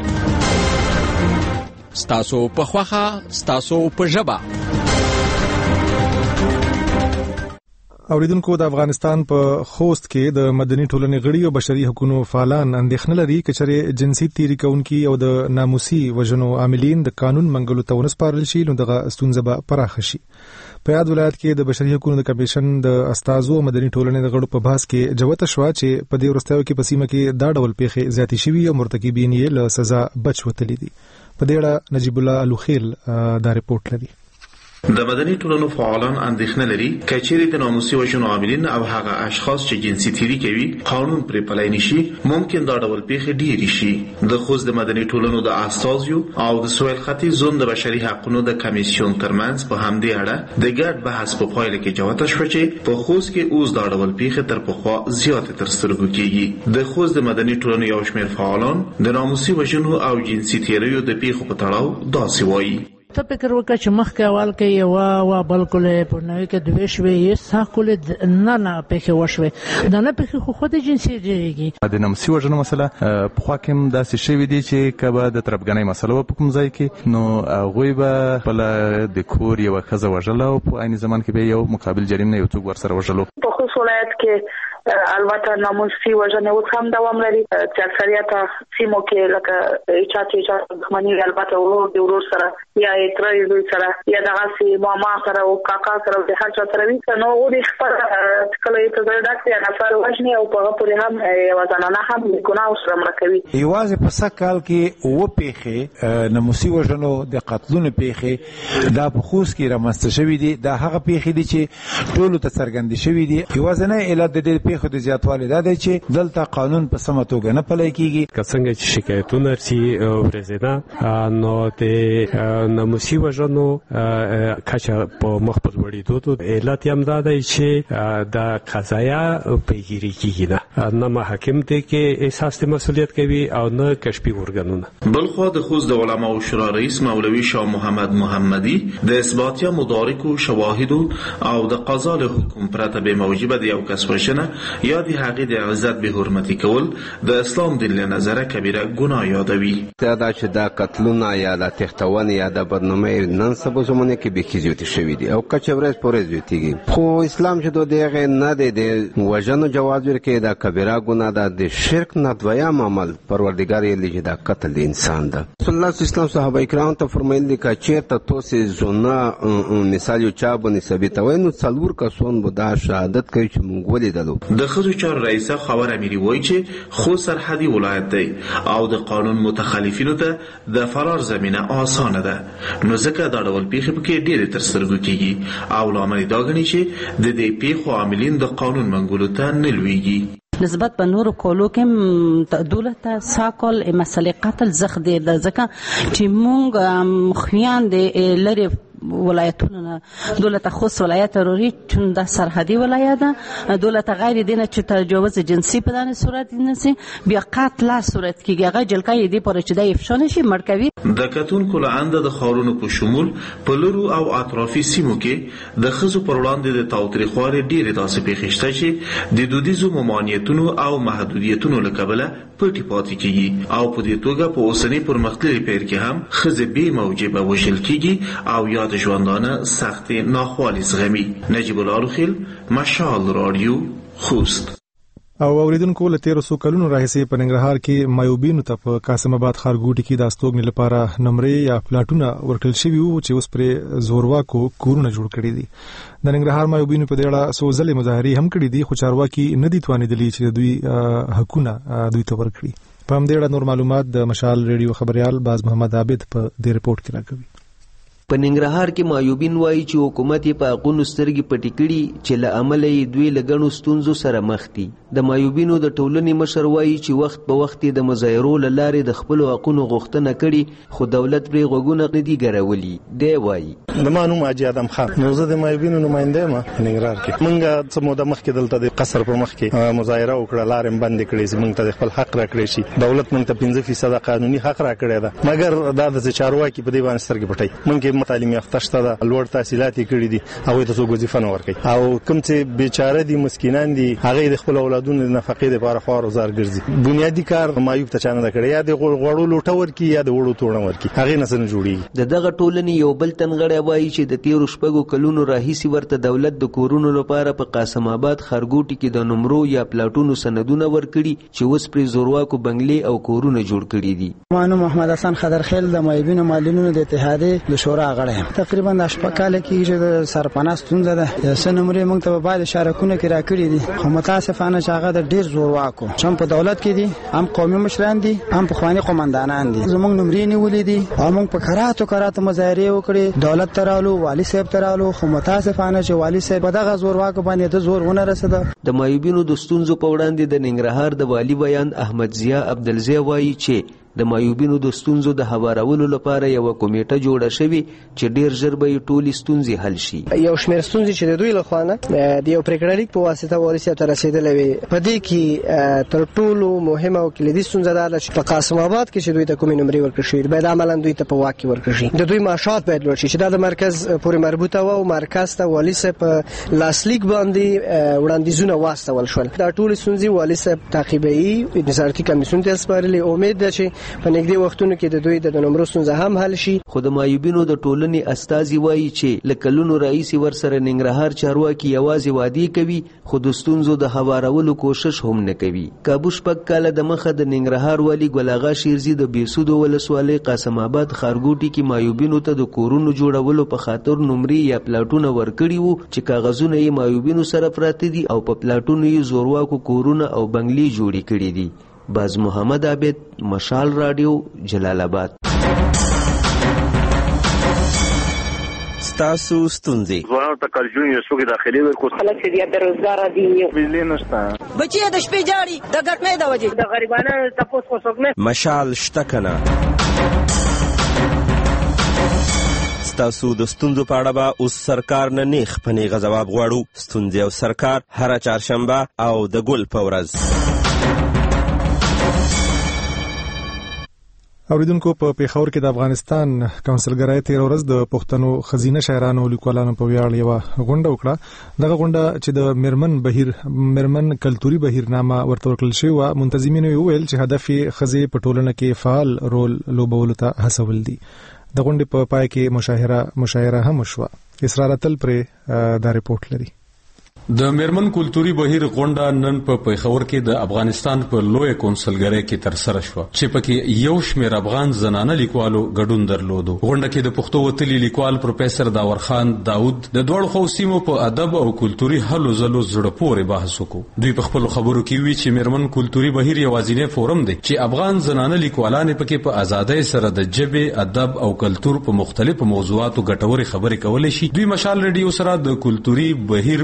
ستاسو په خوخه، ستاسو په ژبه. اوریدونکو د افغانستان په خوست کې د مدني ټولنې غړي او بشري حقوقو فعالان اندېښنه لري چې چېرې جنسي تیری کوونکي او د ناموسي وژنو عاملین د قانون منګولو ته ونسپارل شي نو دغه ستونزه به پراخه شي. په یاد ولایت کې د بشري حقوقو د کمیشن د استازو مدني ټولنې د غړو په بحث کې جوته شو چې په دې وروستیو کې په سیمه کې دا ډول پیښې زیاتې شوي او مرتکبین یې له سزا بچ وتلي دي. په دې اړه نجیب الله الوخیل دا رپورټ لري. د مدني ټولنو فعالان اندېښنه لري کچېرې د ناموسي وژنو عاملین او هغه اشخاص چې جنسي تیری کوي قانون پرې پلی نشي ممکن دا ډول پیښې ډېرې شي. د خوست د مدني ټولنو د استازیو او د سویل ختیځ زون د بشري حقوقو د کمیسیون ترمنځ په همدې اړه د ګډ بحث په پایله کې جوته شوه چې په خوست کې اوس دا ډول پیښې تر پخوا زیاتې تر سترګو کېږي. د خوست د مدني ټولنو یو شمېر فعالان د ناموسي وژنو او جنسي تیریو د پیښو په تړاو داسې وایي. ته فکر وکړه چې مخکې اول کې یو وا بالکل په نوې کې دوه شوي یې ساکول نه نه پکې وشوي دا نه پکې خو خود جنسي دیږي. د ناموسي وژنو مسله په خوا کې داسې شوي دي چې کبه د تربګنۍ مسله په کوم ځای کې نو هغوی به خپل د کور یو ښځه وژله او په عین زمان کې به یو مقابل جریم نه یو څوک ورسره وژلو. په خوست ولایت کې البته ناموسي وژنې اوس هم دوام لري چې اکثریت سیمو کې لکه چا چې چا دښمني البته ورور د ورور سره یا ترې دوی سره یا دغه سي ماما سره او کاکا سره د هر چا سره وي نو او د خپل کله ته د ډاکټر یا نفر وژنې او په پورې هم یو ځانانه هم ګناه سره مرکوي. یوازې په سکهال کې و پیښې ناموسي وژنو د قتلونو پیښې دا په خوست کې رامنځته شوي دي. دا هغه پیښې دي چې ټولو ته څرګندې شوي دي. یوازې نه علت د دې خو د زیاتوالي دا دی چې دلته قانون په سمه توګه نه پلی کیږي. که څنګه چې شکایتونه رسي ورځنه نو د ناموسي وژنو کچه په مخ پر وړېدو علت یې هم دا دی چې د قضایا پیګیري کیږي نه نه محاکم دی کې احساس د مسؤلیت کوي او نه کشفي ورګنونه. بلخو د خوست د علماء شورا رئیس مولوی شاه محمد محمدی د اثباتیا مدارک او شواهد او د قضا له حکم پرته به موجبه د یو کس وژنه یا د هغې د عزت به حرمتي کول د اسلام دین له نظره کبیره ګناه یادوي. دا چې دا قتلونه یا د تښتونې یا د بدنامۍ نن سبا زمانه کې به کې زیاتې شوي دي او کچه ورځ په ورځ زیاتېږي. خو اسلام چې د هغې نه دی د وژنو جواز ورکوي دا کبیره ګناه ده. د شرک نه دویم عمل پروردګار یې چې دا قتل د انسان ده. رسول الله صلی الله علیه وسلم صحابه کرام ته فرمایلي که چېرته تاسې زنا مثال یو چا باندې ثابتوئ نو څلور کسان به دا شهادت کوي چې موږ ولیدلو. د ښځو چارو رئیسه خاور امیري وایي چې خو سرحدي ولایت دی او د قانون متخلفینو ته د فرار زمینه آسانه ده نو ځکه دا ډول پیښې پکې ډېرې تر سترګو کېږي او لامل دا ګڼي چې د دې پیښو عاملین د قانون منګولو ته نه لویږي. نسبت به نورو کولو کې دولت ساکل مسلې قتل زخ دی ځکه چې مونږ مخیان د لري ولایتونو نه دولت خصوص ولایت روری چون د سرحدي ولایت ده دولت غیر دینه چې تجاوز جنسی په دانه صورت نسی بیا قتل صورت کیږي هغه جلکې دی پر چې د افشا نشي مرکوي د کتونکو لاندې د خاورونو په شمول په لورو او اطرافي سیمو کې د خزو پر وړاندې د تاوتریخوالي ډېرې داسې پیښې شته چې د دودیزو ممانعتونو او محدودیتونو له کبله پټې پاتې کیږي او په دې توګه په اوسني پرمختللي پیر کې هم خزې بې موجبه وژل کیږي او یا د ژوندانه سختې ناخوالې زغمي. نجیب الله روخیل، مشال رادیو، خوست. او اوریدونکو له تیرو څو کلونو راهیسې په ننګرهار کې مایوبینو ته په قاسم آباد ښارګوټي کې د استوګنې لپاره نمرې یا پلاټونه ورکړل شوي وو چې اوس پرې زورواکو کورونه جوړ کړي دي. د ننګرهار مایوبینو په دې اړه څو ځلې مظاهرې هم کړي دي، خو چارواکي نه دي توانېدلي چې د دوی حقونه دوی ته ورکړي. په همدې اړه نور معلومات د مشال ریډیو خبريال باز محمد عابد په دې رپورټ کې راکوي. په ننګرهار کې مایوبین وایي چې حکومت یې په حقونو سترګې پټې کړي چې له امله یې دوی له ګڼو ستونزو سره مخ دي. د مایوبینو د ټولنې مشر وایي چې وخت په وخت یې د مظاهرو له لارې د خپلو حقونو غوښتنه کړي خو دولت پرې غوږونه نه دي ګرولي. دی وایي زما نوم حاجي ادم خان، نو زه د مایوبینو نماینده یم ننګرهار کې. موږ څه موده مخکې دلته د قصر په مخ کې مظاهره وکړه، لارې هم بندې کړې چې موږ ته خپل حق راکړی شي. دولت موږ ته پنځه فیصد قانوني حق راکړی ده، مګر دا د چارواکي په دې باندې سترګې پټوي. موږ کې تعلیم یافته شته ده، لوړ تحصیلات یې کړي دي، هغوی ته څوک وظیفه نه ورکوي، او کوم چې بیچاره دي مسکینان دي هغه د خپل اولادونو د نفقې لپاره خوار وزار ګرځي. بنیادي کار مایوب ته چا نه کړی، یا د غوړو لوټه ورکي یا د وړو توړه ورکي، هغه نه څنګه جوړیږي. د دغه ټولنې یو بل تنغړی وایي چې د تیرو شپږو کلونو راهیسې ورته دولت د کورونو لپاره په قاسم آباد ښارګوټي کې د نمرو یا پلاټونو سندونه ورکړي چې اوس پرې زورواکو بنګلې او کورونه جوړ کړي دي. مانو محمد حسن خضرخیل د مایوبینو معلمینو د اتحادیې د شورا غړی یم. تقریبا د شپږ کې چې د سرپناه ستونزه ده، چې نمرې موږ ته بعد شارکونه کې راکړي دي، خو متاسفانه چې هغه د ډیر زورواکو چې په دولت کې دي، هم قومي مشران دي، هم پخواني قومندانان دي. زموږ نمرې نیولې دي او موږ په کراتو کراتو مظاهرې وکړې، دولت ترالو، والی صاحب ترالو، خو متاسفانه چې والی صاحب دغه زورواکو باندې د زور ونه رسیده. د مایوبینو د ستونزو په وړاندې د ننګرهار د والی بیان احمد ضیا عبدالزی وایي چې د مایوبینو د ستونزو د هوارولو لپاره یو کمیټه جوړه شوې چې ډیر ژر به ټولې ستونزې حل شي. یو شمېر ستونزې چې د دوی له خوا نه د یو پریکړه لیک په واسطه والي صاحب ته رسېدلې وي، په دې کې تر ټولو مهمه او کلیدي ستونزه دا ده چې په قاسم آباد کې چې دوی ته کومې نمرې ورکړل شوي باید عملاً دوی ته په واک کې ورکړل شي. د دوی معاشات باید لوړ شي چې دا د مرکز پورې مربوطه و او مرکز ته والي صاحب په لاسلیک باندې وړاندیزونه واستول شول. دا ټولې ستونزې والي صاحب تعقیبوي، نظارتي کمیسیون ته سپارلې. امید ده چې په نږدې وخت کې د دوی د نمرو ستونزه هم حل شي. خو د مایوبینو د ټولنې استازي وایي چې له کلونو راهیسې ورسره ننګرهار چارواکي یوازې وعدې کوي خو د ستونزو د هوارولو کوشش هم نه کوي. کابو شپږ کاله د مخه د ننګرهار والي ګل اغا شیرزي د بېسودو ولسوالۍ قاسم آباد ښارګوټي کې مایوبینو ته د کورونو جوړولو په خاطر نمرې یا پلاټونه ورکړي وو چې کاغذونه یې مایوبینو سره پراته دي او په پلاټونو یې زورواکو کورونه او بنګلې جوړې کړي دي. باز محمد عابد، مشال رادیو، جلال آباد. ستاسو ستونزې ځوانانو ته کالجون یو څوک داخلي ورکو، خلک چې بیا بیروزګاره دي، بجلی نشته، بچي د شپې جاړي د ګټمې د وجې د غریبانو تپوس کو څوک نه. مشال شته کنه. ستاسو د ستونزو په اړه به اوس سرکار نه نیغ په نیغه ځواب غواړو. ستونزې او سرکار هره چهارشنبه او د ګل په ورځ. اوریدونکو په پیښور کې د افغانستان کونسلګرۍ تیر ورځ د پښتنو خزینه شاعرانو او لیکوالانو په ویاړ یو غونډه وکړه. دغه غونډه چې د میرمن بهیر میرمن کلتوري بهیرنامه ورته ورکړل شوی و، منتظمینو ویل چې هدف یې ښځې په ټولنه کې فعال رول لوبولو ته هڅول دي. د غونډې په پای کې مشاهره مشاعره هم وشوه. اسرار تل پرې دا رپورټ لري. د میرمن کلتوري بهیر غونډه نن په پیښور کې د افغانستان په لوی کونسلګرۍ کې ترسره شوه چې پکې یو شمېر افغان زنانه لیکوالو ګډون درلودو. غونډه کې د پښتو وتلي لیکوال پروفیسور داور خان داود د دوړو خو سیمو په ادب او کلتوري هلو ځلو زړه پورې بحث وکړو. دوی په خپل خبرو کې وی چې میرمن کلتوري بهیر یوازینی فورم دی چې افغان زنانه لیکوالان پکې په ازادۍ سره د ژبې، ادب او کلتور په مختلفو موضوعاتو ګټوري خبرې کولای شي. دوی مشال ریډیو سره د کلتوري بهیر په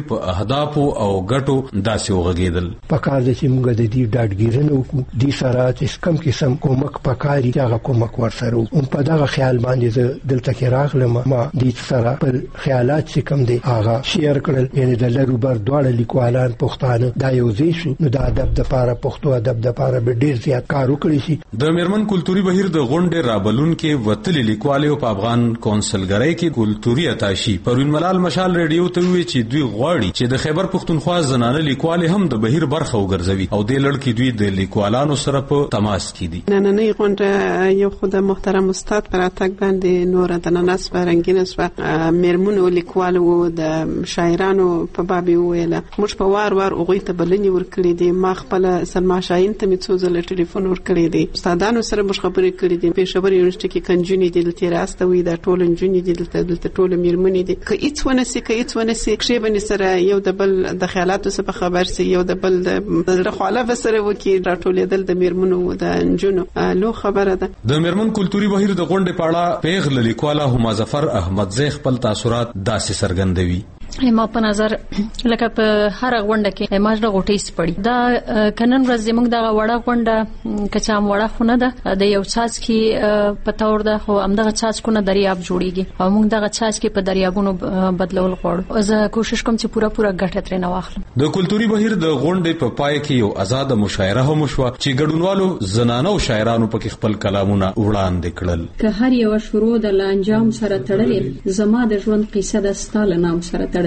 اهدافو او ګټو داسې وغږیدل. پکار د چې موږ د دې ډاډګیرنه وکړو د سره چې کم قسم کومک پکاري هغه کومک ورسره او په دغه خیال باندې زه دلته کې راغلم. ما د سره په خیالات چې کم دي هغه شیر کړل، یعنی د لرو بر دواړه لیکوالان پښتانه دا یو ځای شو نو د ادب د لپاره پښتو ادب د لپاره به ډیر زیات کار وکړي شي. د میرمن کلتوري بهیر د غونډې رابلون کې وتلي لیکوالو په افغان کونسلګرۍ کې کلتوري اتاشي پروین ملال مشال ریډیو ته وی چې دوی غواړي چې د خیبر پښتونخوا زنانه لیکوالې هم د بهیر برخه وګرځوي او د لړکی دوی د لیکوالانو سره په تماس کې دي. نه نه نه غونډه یو خود محترم استاد پر اتاک باندې نور د نناس فرنګینه سو میرمنو لیکوالو د شاعرانو په باب ویل موږ په وار وار اوغې ته بلنی ورکړې دي. ما خپل سلما شاهین ته میڅوزل ټلیفون ورکړې دي. استادانو سره مش خبرې کړې دي. پېښور یونیورسيټي کې کنجونی دي لته راستوي دا ټول انجونی دي لته دلته ټول میرمنې دي. که هیڅ ونسي که هیڅ ونسي کښې بني سره یو د بل د خیالاتو څخه خبر سي، یو د بل د خواله سره وکي راټولېدل د میرمنو د انجونو لو خبره ده. د میرمن کلتوري بهیر د غونډې پاړه پیغله لیکواله هما ظفر احمد زی خپل تاثرات داسې څرګندوي. ما په نظر لکه په هر غونډه کې ما د غوټیس پړي دا کنن ورځ زموږ د وړه غونډه کچام وړه خونه ده د یو چاڅ کې په تور ده خو همدغه چاڅ کو نه دریاب جوړیږي او موږ دغه چاڅ کې په دریابونو بدلول غواړو. زه کوشش کوم چې پورا پورا ګټه ترې نه واخلم. د کلتوري بهیر د غونډې په پای کې یو آزاد مشاعره هم شو چې ګډونوالو زنانو شاعرانو په خپل کلامونه وړاندې کړل. که هر یو شروع د لانجام سره تړلې زما د ژوند قصه د ستاله نام سره تړلې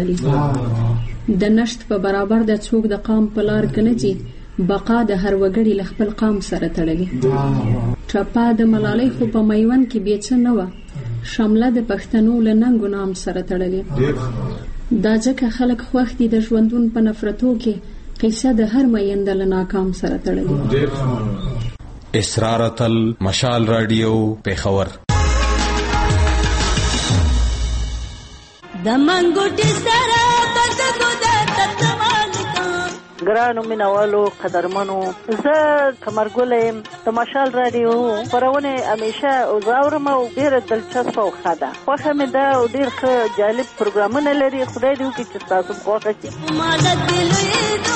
د نشت په برابر د څوک د قام په لار کې نه بقا د هر وګړي ل خپل قام سره تړلې. چپا د ملالۍ خو په میوند کې بیڅ نه و شامله د پښتنو ل ننګ نام سره تړلې. دا ځکه خلک خوښ دي د ژوندون په نفرتو کې قصه د هر مینده ل ناکام سره تړلې. اسرارت المشال رادیو پیښور. د منګوټي سره بغدو د تتمالکا ګرانو مینوالو قدرمنو زه کمرګولم د مشال رادیو پرونه همیشه او زاورم او ډیره دلچسپه او خاده خوښه مې ده او ډیر ښه جالب پروګرامونه لري. خدای دې وکړي چې تاسو خوښ شئ.